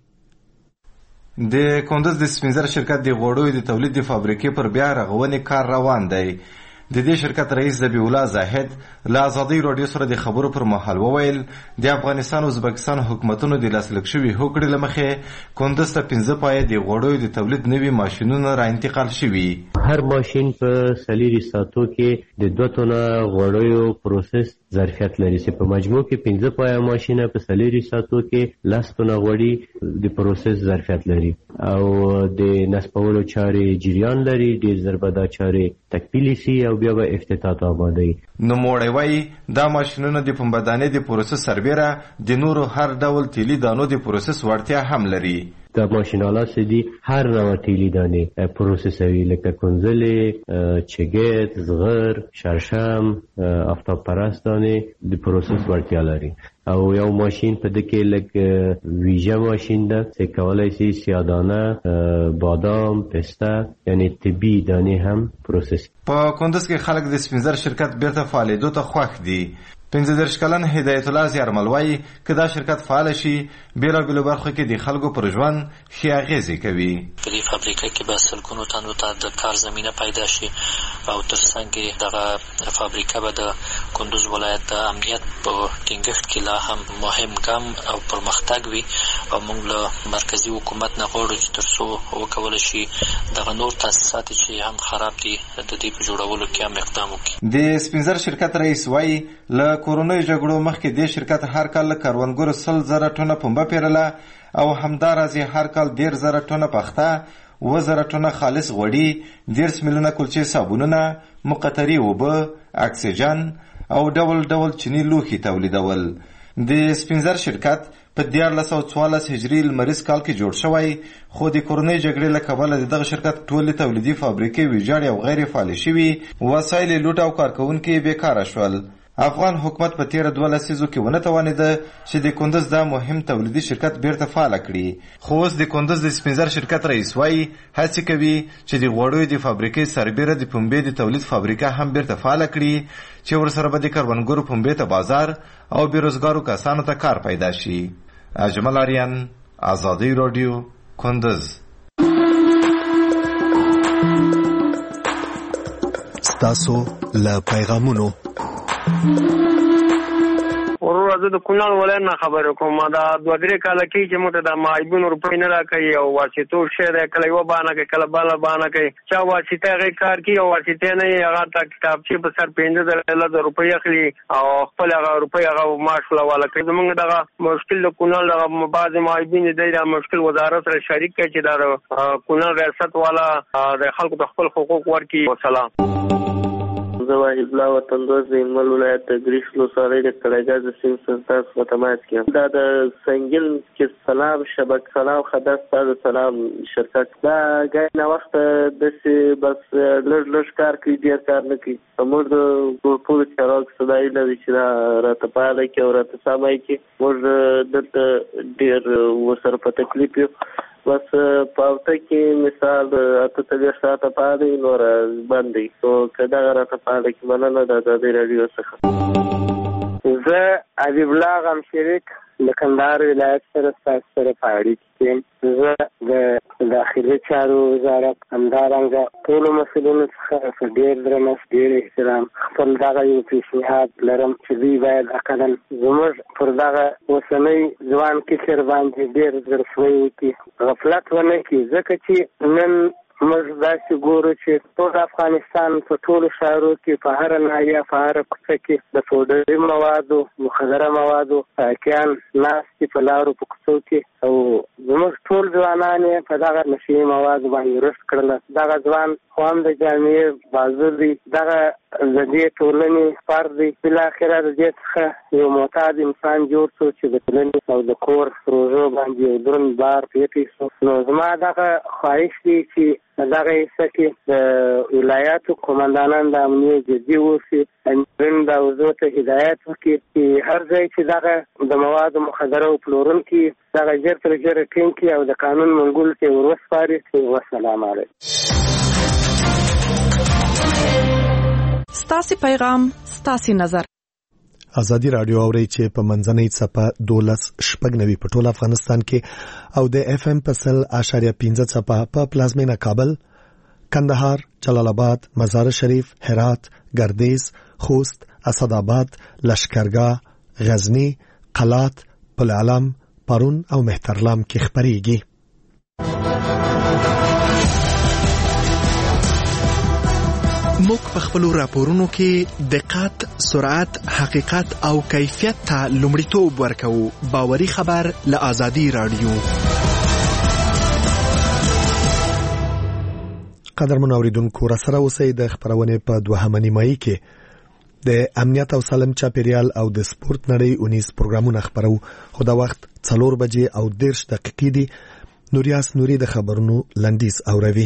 د کندوز د سپینزر شرکت د غوړیو د تولید د فابریکې پر بیا رغونې کار روان دی. د دې شرکت رئیس ذبیح الله زاهد له ازادي رادیو سره د خبرو پر مهال وویل د افغانستان او ازبکستان حکومتونو د لاسلیک شوي هوکړې له مخې کندز ته پنځه پایه د غوړیو د تولید نوي ماشینونه را انتقال شوي. هر ماشین په څلور ساعتو کې د دوه تنه غوړیو پروسس ظرفیت لري چې په مجموع کې پنځه پایه ماشینه په څلور ساعتو کې لس تنه غوړي د پروسس ظرفیت لري او د نصبولو چارې جریان لري. ډېر زر به دا چارې تکمیلې سي او بیا به افتتاح ته آماده وي. نوموړی وایي دا ماشینونه د پنبهدانې د پروسس سربیره د نورو هر ډول تیلي دانو د پروسس وړتیا هم لري. دا ماشینالات چې دي هر نوع تیلي دانې پروسسوي لکه کنځلې، چګیت، زغر، شړشم، آفتاب پرست دانې د پروسس وړتیا لري. او یو ماشین په دې کې لکه ویژه ماشین ده چې کولای شي سیادانه، بادام، پسته یعنی طبي دانې هم پروسس. په کندز کې خلک د سپینزر شرکت بیرته فعالیدو ته خوښ دي. پنځه دېرش کلن هدایت الله زیارمل وایي که دا شرکت فعال شي بېلابېلو برخو کې د خلکو پر ژوند ښې اغېزې کوي. په دې فابریکه کې به سلګونو تنو ته د کار زمینه پیدا شي او تر څنګ دغه فابریکه به د کندز ولایت د امنیت په ټینګښت کې لا هم مهم ګام او پرمختګ وي او موږ له مرکزي حکومت نه غواړو چې تر څو وکولی شي دغه نور تاسیسات چې هم خراب دي د دې په جوړولو کې هم اقدام وکړي. د سپینزر شرکت رئیس وایي له کورونی جګړو مخکې دې شرکت هر کال له کروندګرو سل زره ټنه پنبه پیرله او همداراز هر کال ډېر زره ټنه پخته، اووه زره ټنه خالص غوړي، دېرش میلیونه کلچې صابونونه، مقطرې اوبه، اکسیجن او ډول ډول چینی لوښي تولیدول. د سپینزر شرکت په دیارلس سوه څوارلس هجري لمریز کال کې جوړ شوی، خو د کورنۍ جګړې له کبله د دغه شرکت ټولې تولیدي فابریکې ویجاړې او غیر فعالې شوي، وسایل یې لوټ او کارکوونکي یې بېکاره شول. افغان حکومت په تیره دوه لسیزو کې ونه توانېده چې د کندز دا مهم تولیدي شرکت بیرته فعاله کړي. خو اوس د کندز د سپینزر شرکت رئیس وایي هڅې کوي چې د غوړیو د فابریکې سربیره د پنبې د تولید فابریکه هم بیرته فعاله کړي چې ورسره به د کروندګرو پنبې ته بازار او بېروزګارو کسانو ته کار پیدا شي. اجمل آریان، ازادي راډیو، کندز. ستاسو له پیغامونو ورور زه د کونړ ولایت نه خبرې کوم. دا دوه درې کاله کېږي چې موږ ته د معیبونو روپۍ نه راکوي او واسطو شی دی، کله یوه بهانه کوي کله بله بهانه کوي. چا واسطه هغې کار کوي او واسطې نه یې هغه ته کتابچې په سر پنځه زره لس روپۍ اخلي او خپل هغه روپۍ هغه معاش لواله کوي. زموږ دغه مشکل د کونړ دغه بعضې معیبین دی دا مشکل وزارت سره شریک کوي چې دا کونړ ریاست والا د خلکو ته خپل حقوق ورکړي. وسلام. زه واحد الله وطندوز د هلمند ولایت د ګریش ولسوالۍ د کړایګاه د سیند څخه تاسو په تماس کې یم. دا د سنګل کې سلام شبکه سلام خدای ستاسو سلام شرکت دا ګای نه وخت داسې بس لږ لږ کار کوي، ډېر کار نه کوي. موږ د ټولو چارواکو صدایي لري چې دا راته فعاله کړي او راته سمه کړي. موږ دلته ډېر ورسره په تکلیف یو. بس پاوته کې مثال اته څلوېښت ساعته پاده وي نور بند دی. نو که دغه راته پاده کې مننه د ازادي راډیو څخه. زه حبیب الله غم شریک د کندهار ولایت سره ستاسو سره په اړیکه کې یم. زه د داخلي چارو وزارت همدارنګه ټولو مسؤلینو څخه په ډېر درنښت ډېر احترام خپل دغه یو پیشنهاد لرم چې دوی باید اقلا زموږ پر دغه اوسنی ځوان کشر باندې ډېر زړسوی وکړي، غفلت ونه کړي، ځکه چې نن موږ داسې ګورو چې ټول افغانستان په ټولو ښارو کې په هره ناحیه په هره کوڅه کې د پوډري موادو مخدره موادو ساقیان ناست دي په لارو په کوڅو کې او زموږ ټول ځوانان یې په دغه نشي موادو باندې رشد کړل. دغه ځوان خو هم د جامعې بازو دي، دغه د دې ټولنې فرد دی. بالاخره د دې څخه یو معتاد انسان جوړ شو چې د ټولنې او د کور پروژو باندې یو دروند بار پېښ شو. نو زما دغه خواهش دی چې دغه حصه کې د ولایاتو قومندانان د امنیت جدي اوسي، امرین د وزو ته هدایت وکړي چې هر ځای چې دغه د موادو مخدره او پلورونکي دغه ژر تر ژره ټینګ کړي او د قانون منګولو ته ور وسپاري. والسلام علیکم. ستاسو پیغام ستاسو نظر. ازادي رادیو اوري چې په منځنۍ څپه دولس شپږ نوي په ټول افغانستان کې او د اف ام په سل اشاریه پنځه څپه په پلازمینه کابل، کندهار، جلال آباد، مزار شریف، هرات، گردیز، خوست، اسدآباد، لشکرګاه، غزنی، قلات، پل علم، پرون او مهترلام کې خبرېږي. موږ په خپلو راپورونو کې دقت، سرعت، حقیقت او کیفیت ته لومړیتوب ورکوو. باوري خبر له آزادي رادیو. قدرمن اوریدونکو، را سره اوسئ د خبرونې په دوهمه نیمایي کې د امنیت او سالم چاپیریال او د سپورت نړۍ اونیز پروګرامونه خبرو. خو دا وخت څلور بجې او دېرش دقیقې دي. نوریاس نوري د خبرونو لنډیز اوروي.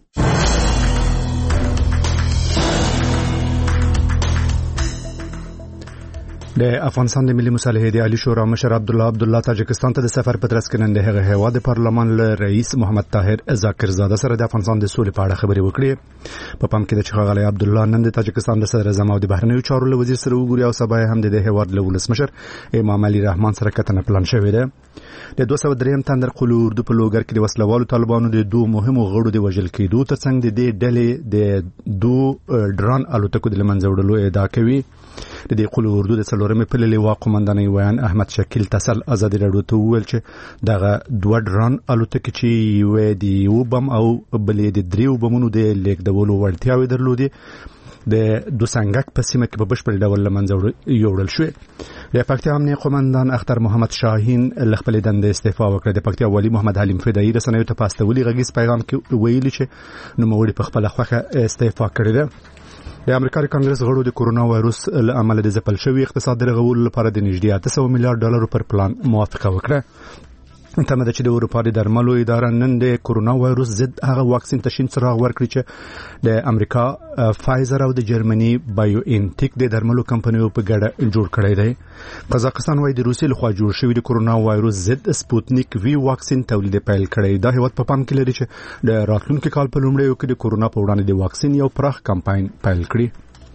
د افغانستان د ملي مصالحې د عالی شورا مشر عبدالله عبدالله تاجکستان ته د سفر په ترڅ کې نن د هغه هیواد د پارلمان له رئیس محمد طاهر ذاکرزاده سره د افغانستان د سولې په اړه خبرې وکړې. په پام کې د ښاغلی عبدالله نن د تاجکستان د صدر اعظم او د بهرنیو چارو له وزیر سره وګوري او سبا هم د هیواد له ولسمشر امام علي رحمان سره کتنه پلان شوې ده. د دوه سوه درېیم تندر قلو اردو په لوګر کې د وسلوالو طالبانو د دوه مهمو غړو د وژل کېدو ترڅنګ د دې ډلې د دوه ډرون الوتکو د لمنځه وړلو ادعا کوي. د دې قلو اردو د څلورمې پلې لواء قومندانۍ ویان احمد شکیل تسل ازادي راډیو ته وویل چې دغه دوه ډرون الوتکې چې یوې د یو بم او بلې د دریو بمونو د لیږدولو وړتیاوې درلودې د دوسنګک په سیمه کې په بشپړ ډول لمنځه یوړل شوې. د پکتیا امنیه قومندان اختر محمد شاهین له خپلې دندې استعفا وکړه. د پکتیا والي محمد حلیم فدایي رسنیو ته په استولي غږیز پیغام کې ویلي چې نوموړي په خپله خوښه استعفا کړې ده. د امریکا کانګرس غړو د کورونا وایروس له امله د ځپل شوي اقتصاد د رغولو لپاره د نږدې اته سوه میلیارډ ډالرو پر پلان موافقه وکړه. تمه ده چې د اروپا د درملو اداره نن د کورونا وایروس ضد هغه واکسین ته شین څراغ ورکړي چې د امریکا فایزر او د جرمني بایو انټیک د درملو کمپنیو په ګډه جوړ کړی دی. قزاقستان وايي د روسیې لخوا جوړ شوی د کورونا وایروس ضد سپوتنیک وی واکسین تولید پیل کړی. دا هیواد په پام کې لري چې د راتلونکي کال په لومړیو کې د کورونا په وړاندې د واکسین یو پراخ کمپاین پیل کړي.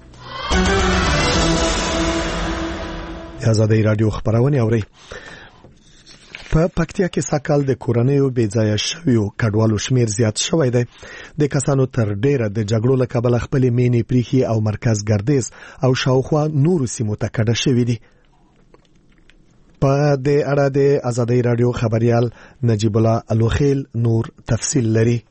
آزادي رادیو خبرونه اوري. په پکتیا کې ساکال د کورنیو بې ځایه شویو کډوالو شمیر زیات شوی دی. د کسانو تر ډیره د جګړو له کبله خپل مینې پریخي او مرکز ګردیز او شاوخوا نورو سیمو ته کډه شوی دي. په دې اړه د آزادي رادیو خبريال نجیب الله الوخیل نور تفصیل لري.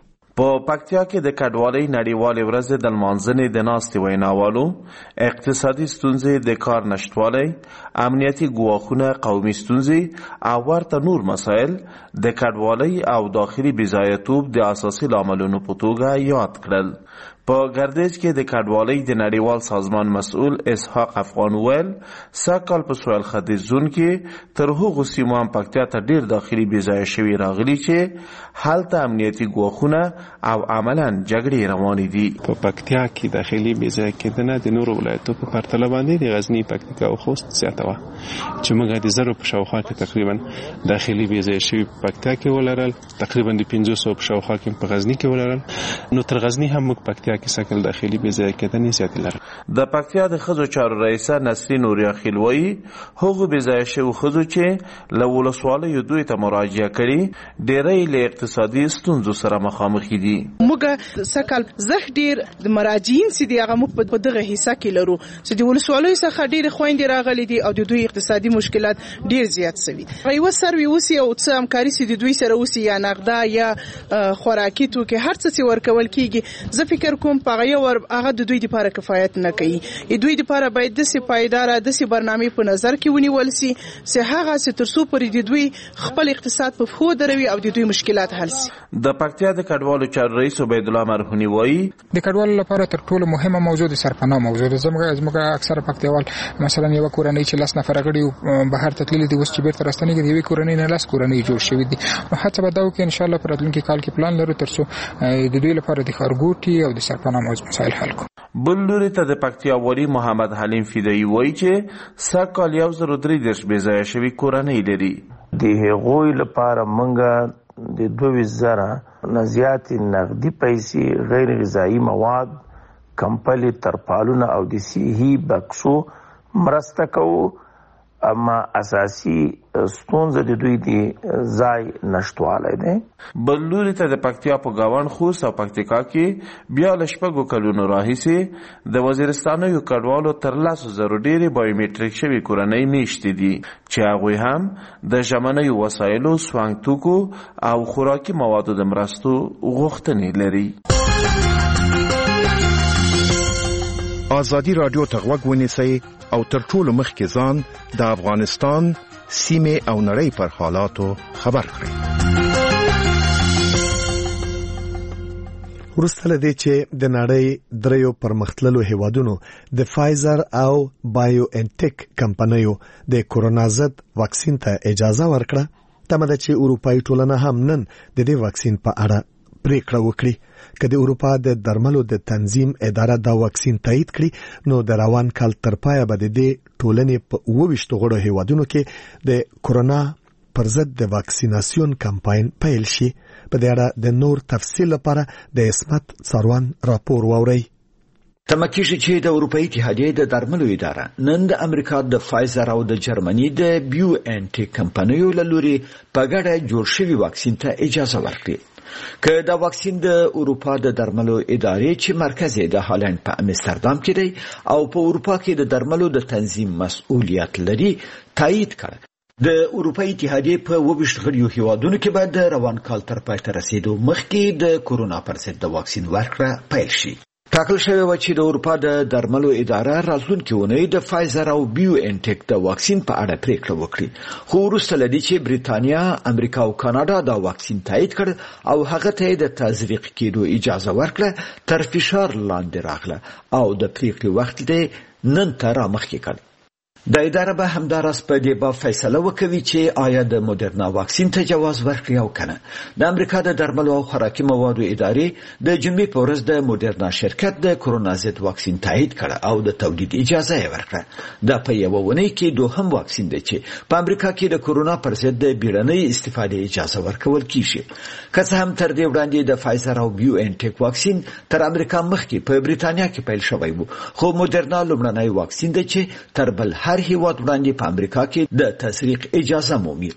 په پکتیا کې د کډوالۍ نړیوالې ورځ د لمانځنې د ناستې ویناوالو اقتصادي ستونزې، د کار نشټوالی، امنیتي ګواښونه، قومي ستونزې او ورته نور مسایل د کډوالۍ او داخلي بېځایه‌توب د اساسي لاملونو په توګه یاد کړل. په ګردیز کې د کډوالۍ د نړیوال سازمان مسؤل اسحاق افغان ویل سږکال په سویل ختیځ زون کې تر هغو سیمو هم پکتیا ته ډیر داخلي بېځایه شوي راغلي چې هلته امنیتي ګواښونه او عملا جګړې روانې دي. په پکتیا کې داخلي بېځایه کېدنه د نورو ولایتو په پرتله باندې د غزني، پکتیکا او خوست زیاته وه چې موږ د زرو په شاوخوا کې تقریبا داخلي بېځایه شوي په پکتیا کې ولرل، تقریبا د پنځه سوه په شاوخوا کې په غزني کې ولرل. نو تر غزني هم موږ پکتیا کې سکل داخلي بېځایه کېدنې زیاتې لرل. د پکتیا د ښځو چارو رئیسه نسرین نوریاخیل وایي هغو بېځایه شوو ښځو چې له ولسوالیو دوی ته مراجعه کړي ډېری له اقتصادي ستونزو سره مخامخ دي. موږ سکل زه ډېر د مراجعین چې دی هغه موږ په دغه حصہ کې لرو چې د ولسوالیو څخه ډېرې خویندې راغلي دي او د دوی اقتصادي مشکلات ډېر زیات شوي. یوه سروي اوسي او څه همکاري چې د دوی سره اوسي یا نغده یا خوراکي توکي هر څه چې ورکول کېږي، زه فکر کوم په هغه ور هغه د دوی لپاره کفایت نه کوي. دوی لپاره باید داسې پایداره داسې برنامې په نظر کې ونیول شي چې هغه چې تر څو پورې د دوی خپل اقتصاد په پښو دروي او د دوی مشکلات حل شي. د پکتیا د کډوالو چارو رئیس عبید الله مرهونی وایي د کډوالو لپاره تر ټولو مهمه موضوع د سرپناه موضوع ده. زموږ زموږ اکثره پکتیوال مثلا یو کورنۍ چې لاس نفر غړي بهر ته تللي دي اوس چې بیرته راستنیږي د یوې کورنۍ نه لاس کورنۍ جوړ شوې دي. نو هڅه به دا وکړو ان شاء الله په راتلونکي کال کې پلان لرو تر څو د دوی لپاره د ښارګوټي او د سرپناه موضوع مسایل حل کړو. بل لوري ته د پکتیا والي محمد حلیم فدایي وایي چې سږکال یو زر او درې دېرش بېځایه شوي کورنۍ لري. د هغوی لپاره موږ د دوه زره نه زیاتې نغدي پیسې، غیر غذایي مواد، کمپلې، ترپالونه او د صحي بکسو مرسته کوو اما اساسي ستونزه د دوی دی ځای نشټوالی دی. بل لوري ته د پکتیا په ګاونډ خوست او پکتیکا کې بیا له شپږو کلونو راهیسې د وزیرستانیو کډوالو تر لسو زرو ډېرې بایومیټریک شوي کورنۍ میشتې دي چې هغوی هم د ژمنیو وسایلو، سوانګ توکو او خوراکي موادو د مرستو غوښتنې لري. آزادی رادیو ته غوږ ونیسئ او تر ټولو مخکې ځان د افغانستان سیمې او نړۍ پر حالاتو خبر کړئ. وروسته له دې چې د نړۍ دریو پرمختللو هیوادونو د فایزر او بایو انټیک کمپنیو د کورونا ضد واکسین ته اجازه ورکړه، تمه ده چې اروپایي ټولنه هم نن د دې واکسین په اړه پریکړه وکړي. که د اروپا د درملو د تنظیم اداره دا واکسین تایید کړي نو د روان کال تر پایه به د دې ټولنې په اووه ویشتو غړو هیوادونو کې د کورونا پر ضد د واکسیناسیون کمپاین پیل شي. په دې اړه د نور تفصیل لپاره د اسمت څاروان راپور واورئ. تمه کېږي چې د اروپایي اتحادیې د درملو اداره نن د امریکا د فایزر او د جرمني د بیو انټیک کمپنیو له لوري په ګډه جوړ شوي واکسین ته اجازه ورکړي. که دا واکسین د اروپا د درملو ادارې چې مرکز یې د هالند په امستردام کې دی او په اروپا کې د درملو د تنظیم مسؤلیت لري تایید کړ، د اروپایي اتحادیې په اووه ویشت غړیو هیوادونو کې به د روان کال تر پای ته رسیدو مخکې د کورونا پر ضد د واکسین ورکړه پیل شي. ټاکل شوی و چې د اروپا د درملو اداره راتلونکې اونۍ د فایزر او بیو انټیک د واکسین په اړه پریکړه وکړي، خو وروسته له دې چې بریتانیا، امریکا او کاناډا دا واکسین تایید کړ او هغه ته د تزریق کېدو اجازه ورکړه، تر فشار لاندې راغله او د پریکړې وخت دې نن ته رامخکې کړ. د اداره به همداراز په دې باب فیصله وکوي چې آیا د مدرنا واکسین ته جواز ورکړي او کنه. د امریکا د درملو او خوراکي موادو ادارې د جمعې په ورځ د مدرنا شرکت د کورونا ضد واکسین تایید کړ او د تولید اجازه یې ورکړه. دا په یوه اونۍ کې دوهم واکسین دی چې په امریکا کې د کورونا پر ضد د بیړنۍ استفادې اجازه ورکول کیږي. که څه هم تر دې وړاندې د فایزر او بیو انټیک واکسین تر امریکا مخکې په بریتانیا کې پیل شوی و، خو مدرنا لومړنی واکسین دی چې تر بل هر هیواد وړاندې په امریکا کې د تزریق اجازه مومي.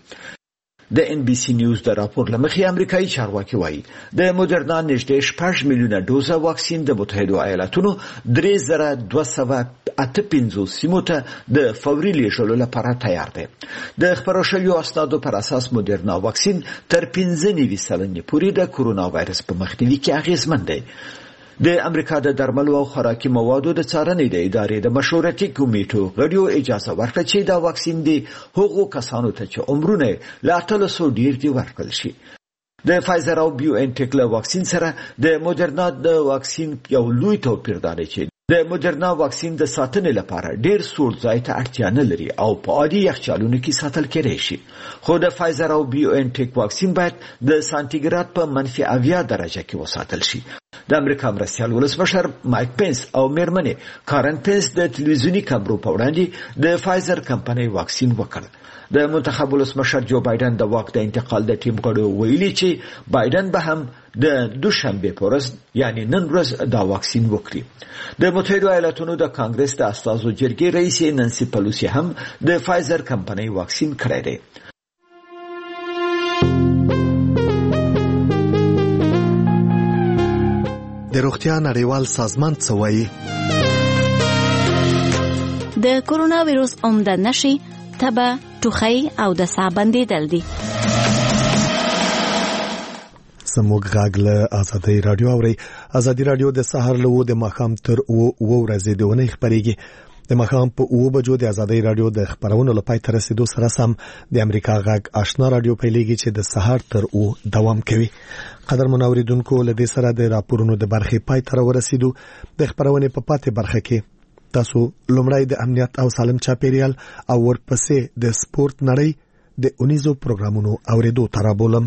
د ان بي سي نیوز د راپور لمخې امریکایي چارواکي وایي د مدرنا نږدې شپږ میلیونه ډوزه واکسین د متحده ایالاتونو درې زره دوه سوه اته پنځوس سیمو ته د فوري لیږلو لپاره تیار دی. د خپرو شویو اسنادو پر اساس مدرنا واکسین تر پنځه نوي سلنې پورې د کورونا وایرس په مخنیوي کې اغیزمن دی. د امریکا د درملو او خوراکي موادو د څارنې د ادارې د مشورتي کمیټو غړیو اجازه ورکړه چې دا واکسین دی هغو کسانو ته چې عمرونه له اتلسو ډیر دي ورکړل شي. د فایزر او بیو انټیک له واکسین سره د مدرنا د واکسین یو لوی توپیر دی چې د مدرنا واکسین د ساتنې لپاره ډیر سوړ ځای ته اړتیا نه لري او په عادي یخچالونو کې ساتل کېدای شي، خو د فایزر او بیو انټیک واکسین باید د سانتیګراد په منفي اویا درجه کې وساتل شي. د امریکا مرستیال ولسمشر مایک پنس او میرمنې کارن پنس د تلویزیوني کمرو په وړاندې د فایزر کمپنۍ واکسین وکړ. د منتخب ولسمشر جو بایدن د واک د انتقال د ټیم غړو ویلي چې بایدن به هم د دوشنبه په ورځ یعنی نن ورځ دا واکسین وکړي. د متحده ایالاتونو د کانګرس د استازو جرګې رئیس نانسی پلوسی هم د فایزر کمپنۍ واکسین کړی دی. د روغتیا نړیوال سازمان څه وایي؟ د کورونا ویروس عمده نښې تبه، ټوخی او د ساه بندېدل دي. زموږ غږ له ازادي رادیو اوري. ازادي رادیو د سحر له د ماښام تر اوه ورځې د ونې خبرېږي. د ماښام په اوه بجو د ازادي رادیو د خبرونو لپاره تر رسیدو سره سم د امریکا غږ آشنا رادیو پیلېږي چې د سحر تر اوه دوام کوي. قدر منوریدونکو له دې سره د راپورونو د برخې پای ته ورسېدو. د خبرونې په پاتې برخه کې تاسو لومړی د امنیت او سالم چاپیریال او ورپسې د سپورت نړۍ د اونیزو پروګرامونو اوریدو ترابولم.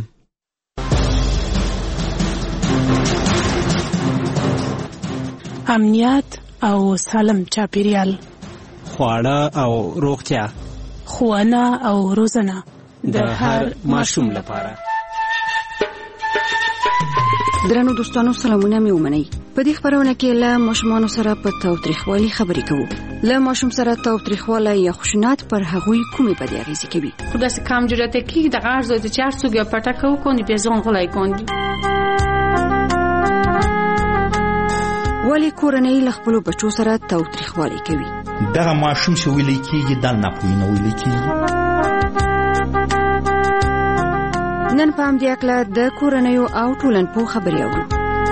امنیت او سالم چاپیریال، خواړه او روغتیا، ښوونه او روزنه د هر ماشوم لپاره. درنو دوستانو سلامونه مې ومنئ. په دې خبرونه کې له ماشومانو سره په تاوتریخوالي خبرې کوو. له ماشوم سره تاوتریخوالی یا خشونت پر هغوی کومې بدې اغېزې کوي؟ خو داسې کمجوریت کې د غرض د چار څوک یا پټه کوي کوندي به ځان غلای کوندي. ولی کورنۍ له خپلو بچو سره تاوتریخوالی کوي؟ دغه ماشوم چې ویلې کېږي دل نه پوهي نه ویلې کېږي. نن په همدې اکله د کورنیو او ټولنپوه خبرې اورو.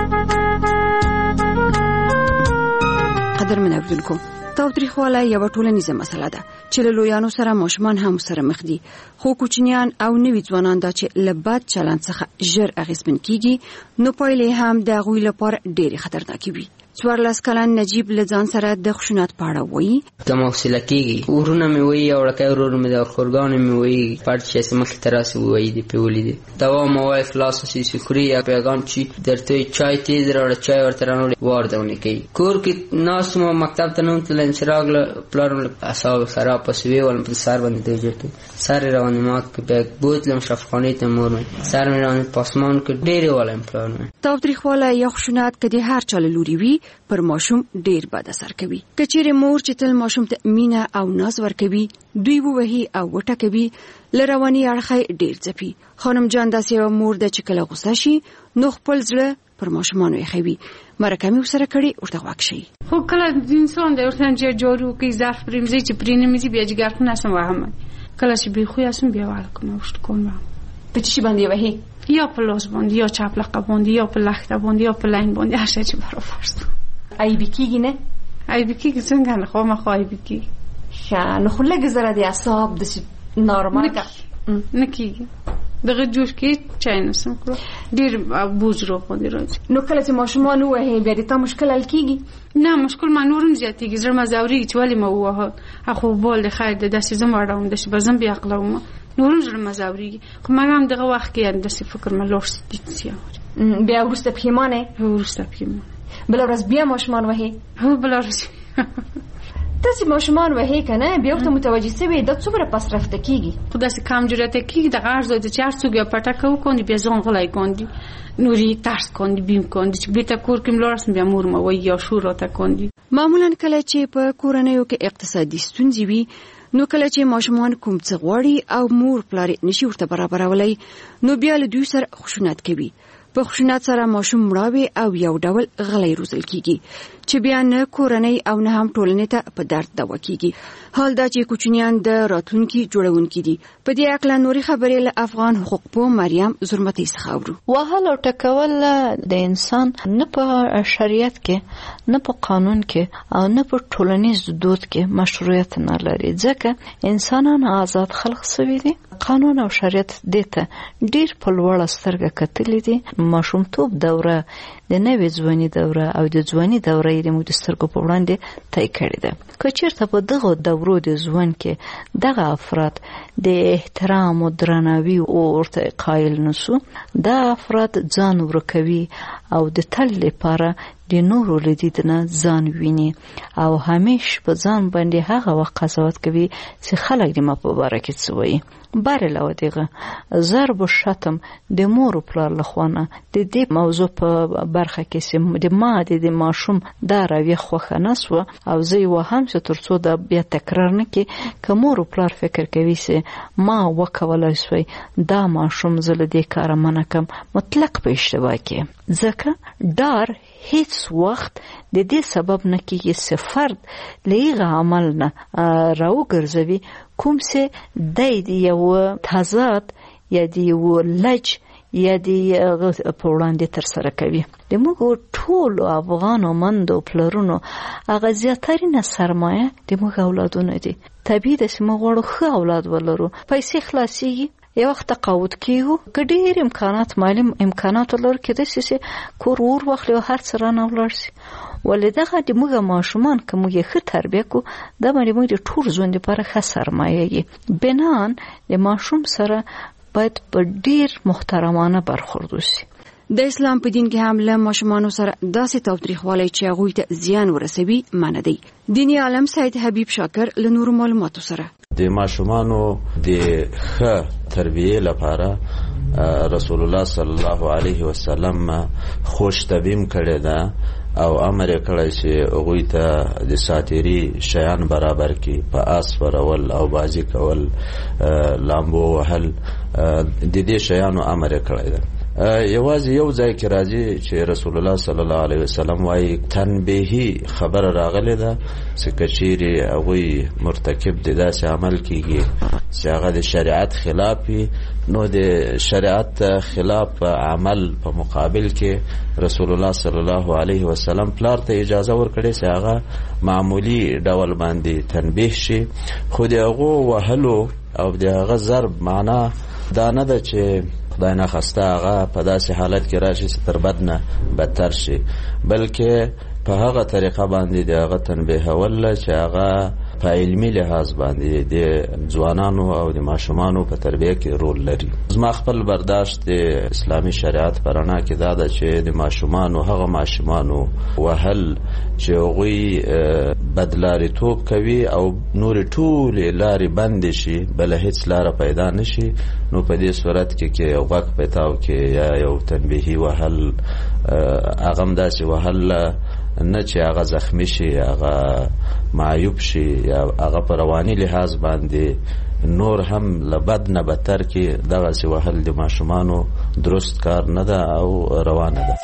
قدرمن اوریدونکو، تاوتریخوالی یوه ټولنیزه مسله ده چې له لویانو سره ماشومان هم سره مخ دي، خو کوچنیان او نوي ځوانان دا چې له بد چلند څخه ژر اغېزمن کیږي، نو پایلې هم د هغوی لپاره ډېرې خطرناکې وي. څوارلس کلن نجیب له ځان سره د خشونت په اړه وایي: ته موصله کېږي، ورونه مې وایي او وړوکی ورور مې د خورګانې مې وایي پټ چې هسې مخې ته راسې ووایي دې پرې ولیدې دوا مې وایي خلاص هسې خوري یا پیغام چې درته چای تېز راوړه چای ورته رانوړې واردونې کوي. کور کې ناست وم مکتب ته نه وم تللی چې راغله پلار مې اعصاب خراب پسې ویولم په سر باندې دی جټ سر یې راباندې مات کړ. بیا بوتلم شفاخانې ته مور مې سر مې راباندې په اسمان کې ډېرې وایم پلار مې. تاوتریخوالی یا خشونت که د هر چا له لوري وي پر ماشوم ډیر بد اثر کوي. که چیرې مور چې تل ماشوم ته مینه او ناز ورکوي، دوی ووهي او وټکوي، له رواني اړخه ډیر ځپي. خانم جان داسې یوه مور ده چې کله غوسه شي نو خپل زړه پر ماشومانو ایښوي. مرکه مې ورسره کړې، ورته غوږ شئ. خو کله انسان دی ورته چې جارو کوي ظرف پرېمځي چې پرې نه مځي بیا جګر نه اسم وهم کله چې بې خوی اسم بیا ول کوم وشت کوم په چی باندې وهي یا په لاس باندې یا چپ لقه باندې یا په لخته باندې یا په لاین باندې هر څه چې برابر است. ای بی کیږي نه؟ ای بی کیږي څنګه نه خو ما خو ای بی کیږي. ښه نو خو لږ زره د اعصاب د نارمال کا نه کیږي. دغه جوش کې چای نسم کړو ډیر بوج رو باندې راځي. نو کله چې ماشومان وهي بیا د تا مشکل حل کیږي؟ نه مشکل ما نورم زیاتېږي. زړه مزوري چې ولی ما وه اخو بول د خیر د داسې زم وړم د بزم بیا عقلوم نورم زړه مزوري خو ما هم دغه وخت کې داسې فکر ما لوړ ستې بیا ورسته پښیمانه ورسته پښیمانه بل ورځ بیا ماشومان وهي. هو بل ورځ ته چې ماشومان وهي کنه بیا ورته متوجه سوي د څومره پس رفته کیږي. خو داسې کمجوریت کیږي د غرض د چار څوک یا پټه کوي کوندي بیا ځان غلای کوندي نوري ترس کوندي بیم کوندي چې بیت کور کې ملارس بیا مور ما وای یا شور ته کوندي. معمولا کله چې په کورنیو کې اقتصادي ستونزې وي نو کله چې ماشومان کوم څه غواړي او مور پلار نشي ورته برابرولای نو بیا له دوی سره خشونت کوي. په خشونت سره ماشوم مړاوي او یو ډول غلی روزل کیږي چې بیا نه کورنۍ او نه هم ټولنې ته په درد دوا کیږي. حال دا چې کوچنیان د راتلونکي جوړونکي دي. په دې اکله نوري خبرې له افغان حقوقپوه مریم زرمتي څخه اورو. وهل او ټکول د انسان نه په شریعت کې نه په قانون کې او نه په ټولنیز دود کې مشروعیت نه لري ځکه انسانان آزاد خلق شوي دي. قانون او شریعت دته ډیر په لوړه سترګه کتلې دي. ماشومتوب دوره د نوې ځواني دوره او د ځواني دوره یې موږ د سترګو په وړاندې طی کړې ده. که چېرته په دغه دورو د ژوند کې دغه افراد د احترام او درناوي ورته قایل نشو، دا افراد ځان ورکوي او د تل لپاره د نورو لدید نه ځان ویني او همیش په ځان باندې هغه وخت قضاوت کوي چې خلک د ما په باره کې څه وایي. بار علاوه دغه ضرب و شتم د مور پلار لخوانه د دې موضوع په برخه کې چې د ما د ماشوم دا راوي خوخه نسو او زه یو هم چې ترڅو دا بیا تکرار نه کی که مور پلار فکر کوي چې ما وکولای شوی دا ماشوم زله دې کار منه کم مطلق په اشتباه کې ځکه ډار هیڅ وخت د دې سبب نه کیږي چې فرد لېغه عمل نه راو ګرځوي کوم چې د یو تضاد یا د یو لج یا د په وړاندې تر سره کوي. د موږ ټول افغانو مندو پلرونو هغه زیاترینه سرمایه د موږ اولادونه دي. طبیعي ده چې موږ غواړو ښه اولاد ولرو. پیسې خلاصېږي یو وخت تقاعد کیږو که ډېر امکانات مالي امکانات ولرو کېدای شي چې کور ور واخلي او هر څه رانه ولاړ شي. ولې دغه د موږ ماشومان که موږ یې ښه تربیه کړو دا باندې موږ د ټول ژوند لپاره ښه سرمایه یي. بنان د ماشوم سره باید په ډیر محترمانه برخورد وشي. د اسلام په دین کې هم له ماشومانو سره داسې تاوتریخوالی چې هغوی ته زیان ورسوي منع دی. دیني عالم سید حبیب شاکر له نورو معلوماتو سره د ماشومانو د ښه تربیې لپاره رسول الله صلی الله علیه وسلم خوش تبیم کړی ده او امر یې کړی چې هغوی ته د ساتیري شیان برابر کړي، په آس سپرول او بازي کول، لامبو وهل، د دې شیانو امر یې کړی ده. یوازې یو ځای کې راځي چې رسول الله صلی الله علیه وسلم وایي تنبیهي خبره راغلی ده چې کچیرې هغوی مرتکب د داسې عمل کیږي چې هغه د شریعت خلاف وي، نو د شریعت خلاف عمل په مقابل کې رسول الله صلی الله علیه وسلم پلار ته اجازه ورکړي چې هغه معمولی ډول باندې تنبیه شي، خو د هغو وهلو او د هغه ضرب معنا دا نه ده چې خدای نخواسته هغه په داسې حالت کې راشي چې تر بد نه بدتر شي، بلکې په هغه طریقه باندې د هغه تنبیهول چې هغه په علمي لحاظ باندې د ځوانانو او د ماشومانو په تربیه کې رول لري. زما خپل برداشت د اسلامي شریعت په رڼا کې دا ده چې د ماشومانو هغه ماشومانو وهل چې هغوی بدلاریتوب کوي او نورې ټولې لارې بندې شي، بله هیڅ لاره پیدا نه شي، نو په دې صورت کې کې یو غږ پیتاو کې یا یو تنبیهي وهل، هغه هم داسې وهل نه چې هغه زخمی شي، هغه معیوب شي، یا هغه په رواني لحاظ باندې نور هم لبد نه بدتر کې، دغسې وهل د ماشومانو درست کار نه ده او روانه ده.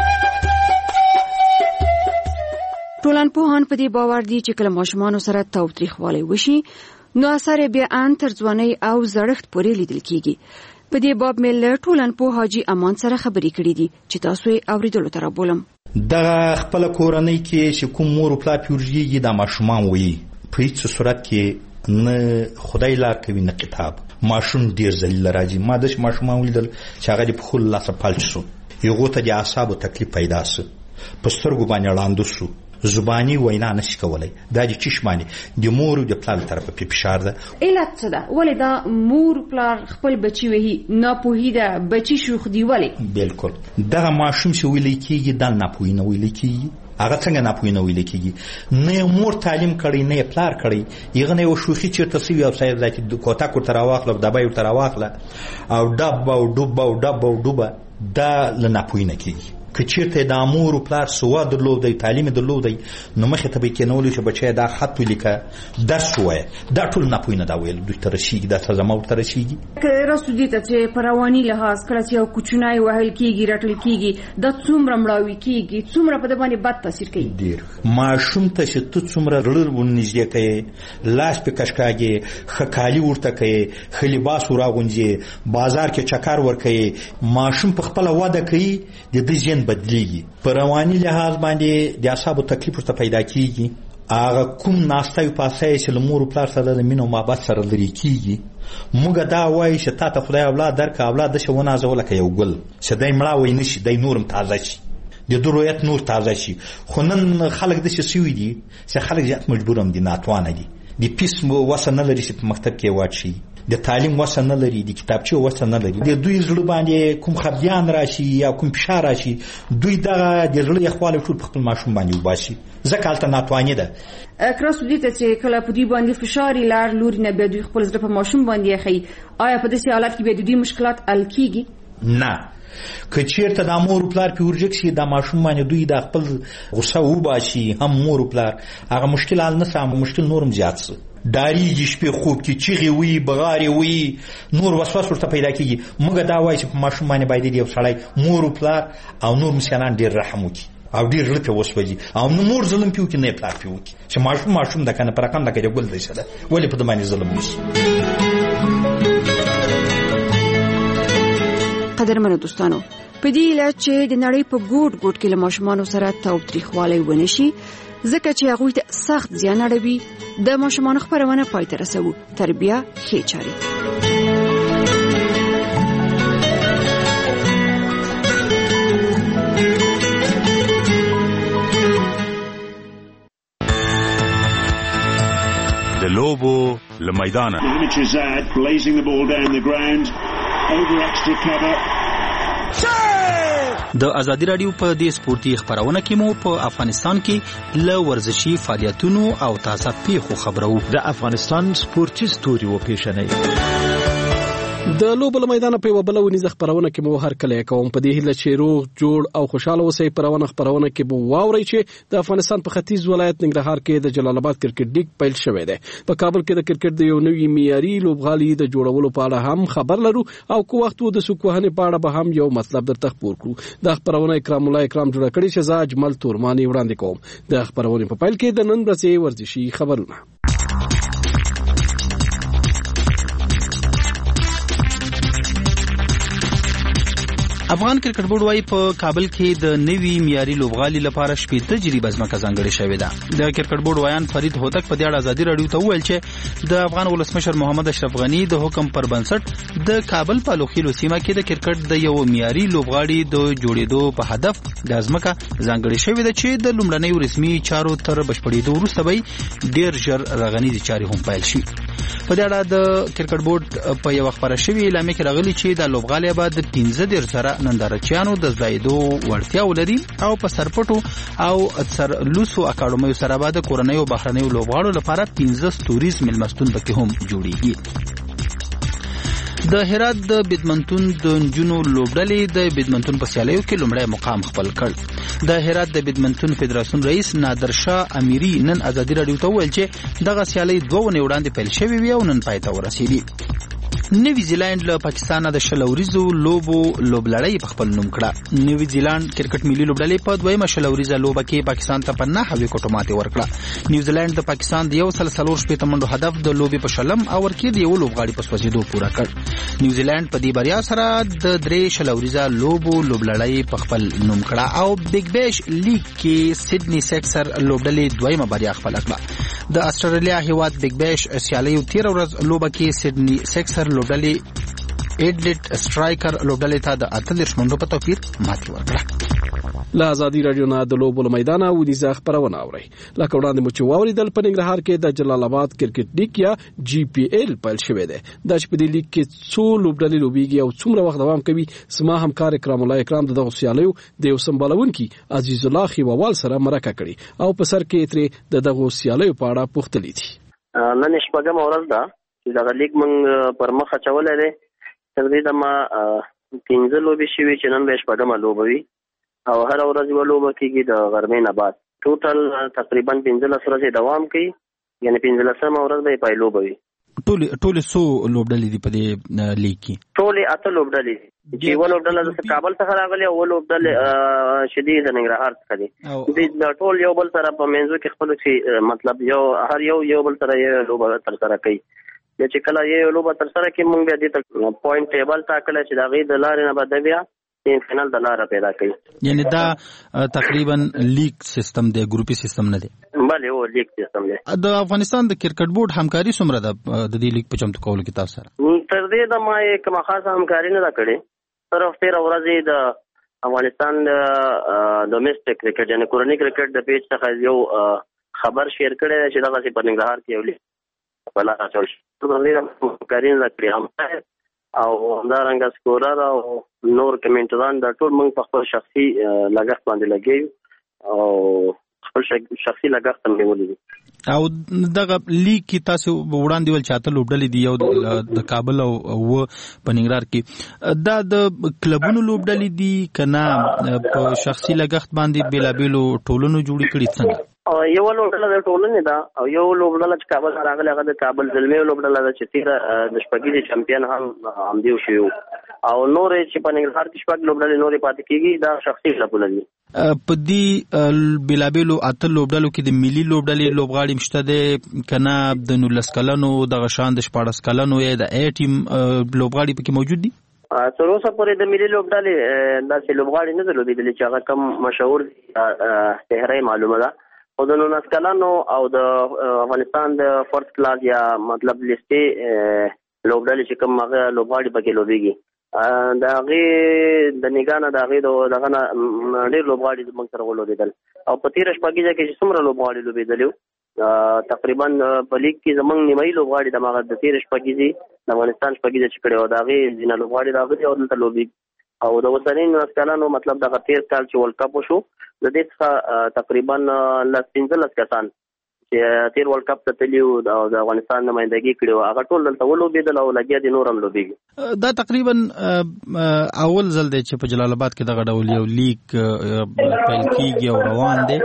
ټولنپوهان په دې باور دي چې کله ماشومانو سره تاوتریخوالی وشي نو اثر بیا ان تر ځوانۍ او زړښت پورې لیدل کیږي. په دې باب مې له ټولنپوه حاجي امان سره خبرې کړې دي چې تاسو یې اوریدلو ته رابولم. دغه خپل کورنۍ کې چې کوم مور او پلار پیورجیږي د ماشومان وي، په هیڅ صورت کې نه خدای لار کوي نه کتاب. ماشوم ډیر ذلیل راځي. ما د ماشومان ولیدل چې هغه د پخول لاسه پالچ شو، یو ته د اعصابو تکلیف پیدا سو، په سترګو باندې لاندو شو، زبانی وینا نشي کولای. دا د چشمانی د مور او د پلار طرفه په فشار ده. علت څه ده؟ ولې دا مور پلار خپل بچي وهي؟ ناپوهي ده، بچي شوخ دی. ولې؟ بالکل دغه ماشوم چې ویل کیږي د ناپوهي نه ویل کیږي. هغه څنګه ناپوهي نه ویل کیږي؟ نه مور تعلیم کړي نه پلار کړي، یغه نه شوخي چې تاسو یو ځای ځکه د کوتا کو تر واخله د بای تر واخله او ډب او ډوب او ډب او ډوبه دا لناپوهي نه کیږي. که چیرته د امور او پلار سوا درلودي، تعلیم درلودي، نو مخه ته به کېنول شي بچي دا خط ولیکه درس وای، دا ټول نه پوینه دا ویل دوی تر شي دا څه زمو تر شي. که راسو دي ته چې پرواني لحاظ کړه چې یو کوچنای وهل کیږي، رټل کیږي، د څومره مړاوي کیږي، څومره په باندې بد تاثیر کوي. ډیر ماشوم ته چې ته څومره رړل ونیږي کوي، لاس په کشکاږي، خکالي ورته کوي، خلیباس وراغونځي، بازار کې چکر ور کوي، ماشوم په خپل واده کوي، د دې ژوند بدلیږي. په رواني لحاظ باندې د اعصابو تکلیف ورته پیدا کیږي. هغه کوم ناستای پاسای چې مور او پلار سره د مینو محبت سره لري کیږي. موږ دا وایي چې تا ته خدای اولاد درک، اولاد د شونه ازول کې یو ګل چې دای مړه وای نشي، دای نورم تازه شي، د درویت نور تازه شي. خو نن خلک د شي سوي دي چې خلک ځات مجبورم دي، ناتوانه دي، د پیس وسه نه لري چې په مکتب کې واچي، د تعلیم وسه نه لري، د کتابچې وسه نه لري. د دوی زړه باندې کوم خپګان راشي یا کوم فشار راشي، دوی دغه د زړه خپل ټول خپل ماشوم باندې وباسي. ځکه الته ناتواني ده. اکراسو دې ته چې کله په دې باندې فشار لار لوري نه به دوی خپل زړه په ماشوم باندې خي، آیا په دې حالت کې به دوی مشکلات حل کیږي؟ نه. که چیرته د مور او پلار پیورجک شي د ماشوم باندې دوی د خپل غوسه وباسي، هم مور او پلار هغه مشکل حل نه سم، مشکل نورم زیات سي. داریږي شپې خوب کې چیغې وي، بغارې وي، نور وسواس ورته پیدا کیږي. موږ دا وایو چې په ماشوم باندې باید یو سړی مور او پلار او نور مسیانان ډیر رحم وکړي او ډیر لکه وسوځي او نور ظلم پیو کې نه پلار پیو کې چې ماشوم ماشوم د کنه پر رقم د کېږي ګل دی شه ولې په دمانه ظلم نشي. قدرمنو دوستانو، په دې علاج چې د نړۍ په ګوټ ګوټ کې له ماشومانو سره تاوتریخوالی ونشي، ځکه چې هغوی ته سخت زیان اړوي، د ماشومانو خپرونه پای ته رسوو. تربیه ښې چارې. د لوبو له میدانه blazing the ball down the ground over extra cover. Save! د ازادي رادیو په دې سپورتي خبرونه کې مو په افغانستان کې ل ورزشي فعالیتونو او تازه پیښو خبرو. د افغانستان سپورتي ستوري و پیښنې د لوبل میدان په وبله ونیزه خبرونه کې مو هر کله کوم په دې هله چې روغ جوړ او خوشاله اوسئ. پرونه خبرونه کې مو واوري چې د افغانستان په ختیځ ولایت ننګرهار کې د جلال آباد کرکټ لیګ پیل شوی دی. په کابل کې د کرکټ د یو نوي معیاري لوبغالي د جوړولو په اړه هم خبر لرو او کو وخت د سوکوهنې په اړه به هم یو مطلب درته خبر کړو. د خبرونه اکرام الله اکرام جوړ کړی چې زه اجمل تورمانی وړاندې کوم. د خبرونه په پیل کې د نن ورځې ورزشي خبرونه. افغان کرکټ بورډ وايي په کابل کې د نوي معیاري لوبغالي لپاره شپږ تجربه ځمکه ځانګړې شوې ده. د کرکټ بورډ وایان فرید هوتک په دې اړه ازادي رادیو ته وویل چې د افغان ولسمشر محمد اشرف غنی د حکم پر بنسټ د کابل په لوخیلو سیمه کې د کرکټ د یو معیاري لوبغالي د جوړېدو په هدف د ځمکه ځانګړې شوې ده چې د لومړنۍ رسمي چارو تر بشپړېدو وروسته به ډېر ژر رغنیزي چارې هم پیل شي. په دې اړه د کرکټ بورډ په یو خبره شوی اعلان کې راغلی چې د لوبغالي بعد پنځه ډیر سره نندارچیانو د زایدو ورتیا ولري او په سرپټو او سر لوسو اکاډمیو سره بعد کورنۍ او بهرنۍ لوبغاړو لپاره پنځه ستوریز ملمستون پکې هم جوړیږي. د هرات د بدمنتون د نجونو لوبډلې د بدمنتون په سیالیو کې لومړی مقام خپل کړ. د هرات د بدمنتون فدراسیون رئیس نادر شاه امیری نن ازادي رادیو ته ویل چې دغه سیالي دوه ونې وړاندې پیل شوې وي او نن پای ته ورسېدي. نیوی زیلند له پاکستان د شلوریزو لوبو لوبلړۍ په خپل نوم کړه. نیوی زیلند کرکټ ملي لوبډلې په دویمه شلوریزه لوبه کې پاکستان ته په نهه وکټو ماتې ورکړه. نیوزیلند د پاکستان د یو سل څلور شپېته منډو هدف د لوبې په شلم اوور کې د یو لوبغاړي په سوځېدو پوره کړ. نیوزیلند په دې بریا سره د درې شلوریزه لوبو لوبلړۍ په خپل نوم کړه او بیگ بیش لیگ کې سیدنی سیکسر لوبډلې دویمه بریا خپل کړه. د استرالیا هیواد بیگ بیش سیالیو تیر ورځ لوبه کې سیدنی سیکسر لوبډلې ایډلیټ سټرایکر لوبډلې ته د اتلس منډو په توپیر ماتې ورکړه. له ازادي رادیو نه د لوبو میدان او د خبرونه اوري. لکه وړاندې مو چې واوریدل په ننګرهار کې د جلال آباد کرکټ لیګ یا جی پی ایل پیل شوی دی. د شپې د لیګ کې څو لوبډلې لوبيږي او څومره وخت دوام کوي. سما همکار اکرام الله اکرام دغه سیالیو د یو سمبالونکي عزیز الله خیوال سره مرکه کړي او په سر کې ترې دغه سیالیو په اړه پوښتنې دي. نن شپږم ورځ ده چې دغه لیګ موږ پر مخه چولې ده. تر دې دمه پنځه لوبې شوي چې نن به شپږمه لوبه وي او هر ورځ یو لوبه کېږي د غرمې نه بعد. ټوټل تقریبا پنځلس ورځې دوام کوي، یعنې پنځلسمه ورځ به یې پایلوبه وي. ټولې ټولې څو لوبډلې دي په دې لیګ کې؟ ټولې اته لوبډلې دي چې یوه لوبډله د کابل څخه راغلې او اووه لوبډلې چې دي د ننګرهار څخه دي. د ټول یو بل سره په منځو کې خپل چې مطلب یو هر یو یو بل سره یو لوبه ترسره کوي. د چې کله یو لوبه ترسره کوي موږ بیا دې ته پوینټ ټیبل ټاکلی چې د هغې د لارې نه به د بیا سیمی فینل د لاره پیدا کوي. یعنی دا تقریبا لیگ سیستم دی، ګروپي سیستم نه دی؟ بله او لیگ سیستم دی. د افغانستان د کرکټ بورډ همکاري څومره ده د دې لیگ په چمتو کولو کې تاسو سره؟ تر دې دمه یې کومه خاصه همکاري نه ده کړې. صرف تېره ورځ د افغانستان د ډومیسټک کرکټ یعنې کورني کرکټ د پیج څخه یو خبر شیر کړی دی چې دغسې په ننګرهار کې یو لیگ په لاره اچول شي. همکاري نه ده کړې او همدارنګه سکورر او نور کمنټران دا ټول موږ په خپل شخصي لګښت باندې لګیو او خپل شخصي لګښت هم نیولی دي. او دغه لیګ کې تاسو وړاندې ول چې اته لوبډلې دي، یو د کابل او و په ننګرهار کې. دا د کلبونو لوبډلې دي کنه په شخصي لګښت باندې بیلابیلو ټولونو جوړې کړي څنګه؟ یو لوبډله د ټولنې ده او یو لوبډله چې کابل راغلی هغه د کابل زلمي لوبډله ده چې تېره د شپږیزې چمپیون هم همدې شوي وو او نورې چې په ننګرهار کې شپږ لوبډلې نورې پاتې کېږي دا شخصي کلبونه دي. په دې بیلابیلو اته لوبډلو کې د ملي لوبډلې لوبغاړي مشته دی کنه د نولس کلنو دغه شان د شپاړس کلنو یا د ای ټیم لوبغاړي پکې موجود دي؟ تر اوسه پورې د ملي لوبډلې داسې لوبغاړي نه دي لوبېدلي چې هغه کم مشهور چهره معلومه ده. او د نولس کلنو او د افغانستان د فرست کلاس یا مطلب لیستې لوبډلې چې کوم هغه لوبغاړي پکې لوبېږي د هغې د نګاه نه د هغې دغه نه ډېر لوبغاړي زموږ سره ولوبېدل او په تېره شپږیزه کې چې څومره لوبغاړي لوبېدلي وو تقریبا په لیګ کې زموږ نیمایي لوبغاړي د هغه د تېرې شپږیزې د افغانستان شپږیزه چې کړې وه د هغې ځینې لوبغاړي راغلي او دلته لوبېږي او د وسنۍ نسکالانو مطلب دغه تیر کال چې ورلد کپ وشو د دې څخه تقریبا لس پنځلس کسان چې تیر ورلد کپ ته تللي او د افغانستان نمائندګي کړې وه هغه ټول دلته ولوبېدل او لګیا دي نور هم لوبېږي. دا تقریبا اول ځل دی چې په جلال آباد کې دغه ډول یو لیګ پیل کېږي او روان دی.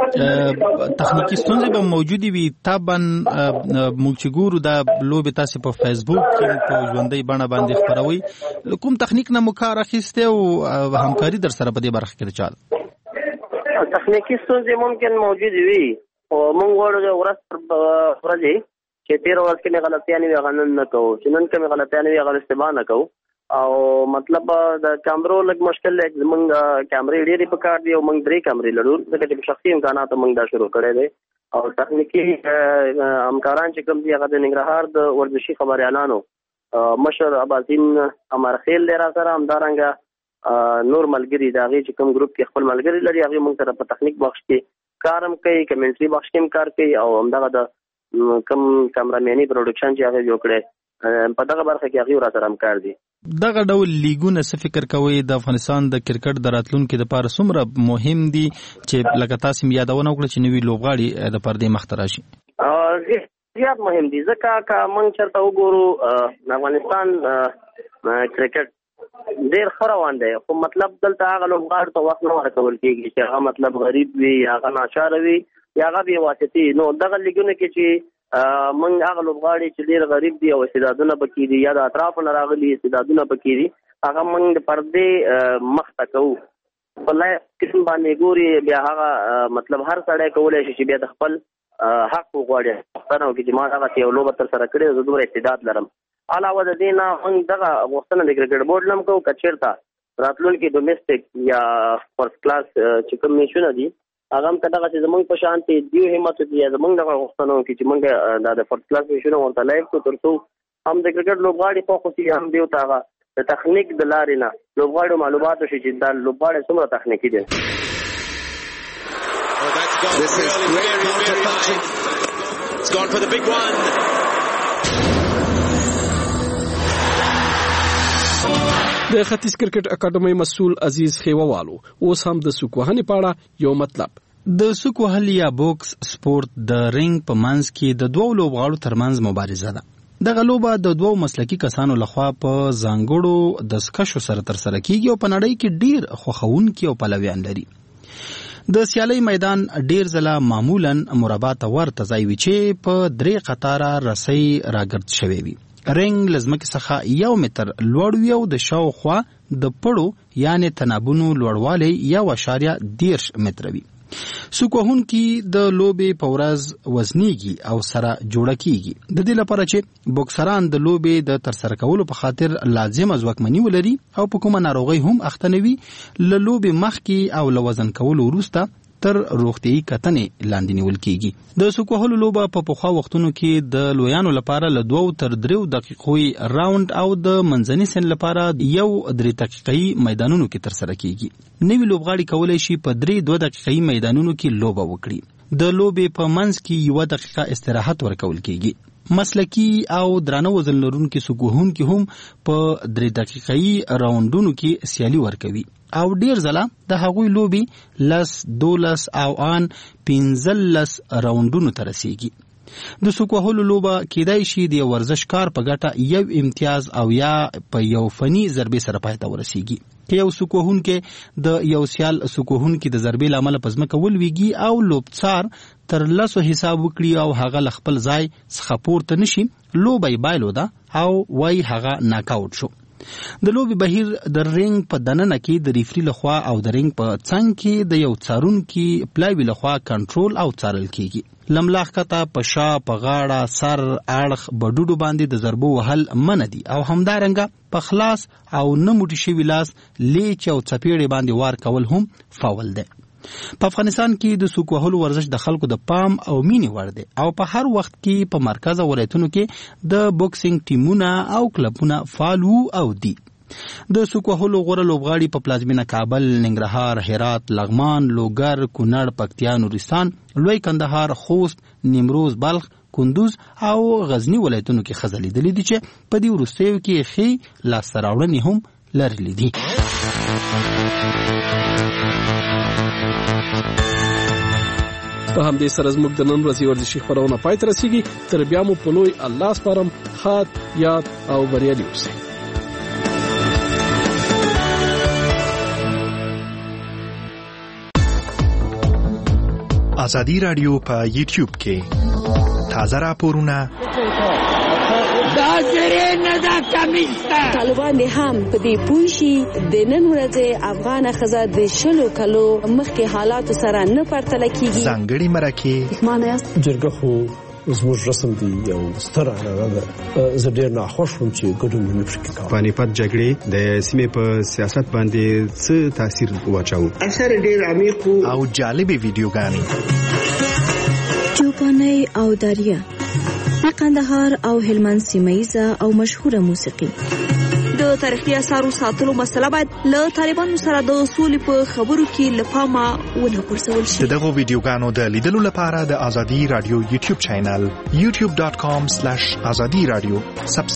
تخنیکي ستونزې به موجودې وي طبعا موږ چې ګورو دا لوبې تاسې په فیسبوک کې په ژوندۍ بڼه باندې خپروئ. کوم تخنیک نه مو کار اخیستی او همکاري در سره په دې برخه کې د چا ده؟ تخنیکي ستونزې ممکن موجودې وي او موږ غواړو ورځ پر ورځې چې تېره ورځ کې مې غلطیانې وي هغه نن نه کوو چې نن کومې غلطیانې وي هغه اشتباه نه کوو او مطلب د کیمرو لږ مشکل دی موږ کیمرې ډېرې په کار دي او موږ درې کیمرې لرو ځکه چې په شخصي امکاناتو موږ دا شروع کړی دی او تخنیکي همکاران چې کوم دي هغه د ننګرهار د ورزشي خبریالانو مشر اباسین امرخیل دی را سره همدارنګه نور ملګري د هغې چې کوم ګروپ کې خپل ملګري لري هغې موږ سره په تخنیک بخش کې کارم کوي کمنټري بخش کې کار کوي او همدغه د کم کیمرامینی پروډکشن چې هغه جوړ کړي په دغه برخه کې هغه را سره کار دي. دغه ډول لیګونه څه فکر کوي د افغانستان د کرکټ د راتلونکو لپاره څومره مهم دي چې لکه تاسو یادونه وکړه چې نوی لوبغاړي د پردې مخ ته راشي؟ زیات مهم دي ځکه که موږ چېرته وګورو د افغانستان کرکټ ډېر ښه روان دی خو مطلب دلته هغه لوبغاړو ته وخت نه ورکول کېږي چې هغه مطلب غریب وي یا هغه ناچاره وي یا هغه بې واسطې نو دغه لیګونه کې چې موږ هغه لوبغاړي چې ډېر غریب دي او استعدادونه پکې دي یا د اطرافو نه راغلي استعدادونه پکې دي هغه موږ د پردې مخ ته کوو په لایق قسم باندې ګوري بیا هغه مطلب هر سړی کولی شي چې بیا د خپل حق وغواړي پوښتنه وکړي چې ما دغسې یو لوبه تر سره کړې زه دومره استعداد لرم. علاوه د دې نه موږ دغه غوښتنه د کرکټ بورډ نه هم کوو که چېرته راتلونکي ډومېسټک یا فرست کلاس چې کوم میچونه دي هغه هم که دغسې زموږ په شانتې دیو همت وکړي یا زموږ دغه غوښتنه وکړي چې موږ دا د فرست کلاس میچونه ورته لایف کړو تر څو هم د کرکټ لوبغاړي خوښ وشي هم دیو ته هغه د تخنیک د لارې نه لوبغاړو معلومات وشي چې دا لوبغاړی څومره تخنیکي دی. It's gone for the big one. د ختیځ کرکټ اکاډمۍ مسؤل عزیز خیووالو اوس هم د سوکوهنې پاړه یو مطلب د سوکوهل یا بوکس سپورت د رینګ په منځ کې د دوو لوبغاړو ترمنځ مبارزه ده. دغه لوبه د دوو مسلکي کسانو لخوا په ځانګړو دستکشو سره ترسره کیږي او په نړۍ کې ډیر خوښونکي او پلویان لري. د سیالۍ میدان ډیر ځله معمولا مربع ته ورته ځای وي چې په درې قطاره رسۍ راګرد شوی وي. رنګ لزمکه څخه یو متر لوړ وي او د شاوخوا د پړو یعنی تنابونو لوړوالی یو اشاریه دیرش متر وي. سوکوهونکي د لوبې په ورځ وزنیږي او سره جوړه کیږي د دې لپاره چې بوکسران د لوبې د ترسره کولو په خاطر لازمه ځواکمني ولري او په کومه ناروغي هم اخته نه وي له لوبې مخکې او له وزن کولو وروسته تر روغتیايي کتنې لاندې نیول کیږي. د سوکوهلو لوبه په پخوا وختونو کې د لویانو لپاره له دوو تر دریو دقیقو راوند او د منځني سن لپاره یو درې دقیقې میدانونو کې ترسره کیږي. نوی لوبغاړي کولی شي په درې دوه دقیقې میدانونو کې لوبه وکړي. د لوبې په منځ کې یو دقیقه استراحت ورکول کیږي. مسلکی او درانه وزن لرونکي سوکوهونکي هم په درې دقیقې راوندونو کې سیالي ورکوي او ډیر ځله د هغوی لوبې لس دولس او ان پنځلس راوندونو ته رسیږي. د سوکوهلو لوبه کیدای شي د ورزشکار په ګټه یو امتیاز او یا په یو فني ضربې سره پای ته ورسیږي. که یو سوکوهونکي د یو سیال سوکوهونکي د ضربې له امله په ځمکه ولویږي او لوبڅار تر لسو حساب وکړي او هغه له خپل ځای څخه پورته نشي لوبه یې بایلو ده او وای هغه ناکاوټ شو. د لوبې بهیر د رینګ په دننه کې د ریفري لخوا او د رینګ په څنګ کې د یو څارونکي پلاوي لخوا کنټرول او څارل کیږي. لملاخ کته په شا په غاړه سر اړخ بډوډو باندې د ضربو وهل منع دي او همدارنګه په خلاص او نه موټی شوي لاس لیچ او څپېړې باندې وار کول هم فاول دی. په افغانستان کې د سوکوهلو ورزش د خلکو د پام او مینې وړ دی او په هر وخت کې په مرکز او ولایتونو کې د بوکسینګ ټیمونه او کلبونه فعال وو او دي. د سوکوهلو غوره لوبغاړي په پلازمینه کابل، ننګرهار، هرات، لغمان، لوګر، کونړ، پکتیا، نورستان، لوی کندهار، خوست، نیمروز، بلخ، کندوز او غزنی ولایتونو کې ښځه لیدلې دي چې په دې وروستیو کې ښې لاسته راوړنې هم لرلې دي. په همدې سره زموږ د نن ورځې ورزشي خبرونه پای ته رسیږي. تر بیا مو په لوی الله سپارم. ښاد یاد او بریالي اوسئ. ازادي رادیو په یوټیوب کې تازه راپورونه دا زری نه دا کمیسته طالبان هم په دې پوښي د نن ورځې افغان خزه د شلو کلو مخکې حالات سره نه پرتل کیږي. ځانګړي مرکه معنی جرګه خو زموږ رسم دی یو ستر اړه ده. زه ډېر ناخوښ وم چې ګډون نه پکې کوم. پانیپت جګړې د سیمې په سیاست باندې څه تاثیر واچاو؟ اثر ډېر عمیق او جالبې ویډیوګانې چوپاني او داریا قندهار او هلمند سیمایزه او مشهوره موسیقي. د تاریخي اثارو ساتلو مسله باید له طالبانو سره د اصول په خبرو کې لپاره ونه پرسول شي. دغه ویډیوګانو د لیدلو لپاره د ازادي رادیو یوټیوب چینل یوټیوب ډاټ کام سلیش ازادي رادیو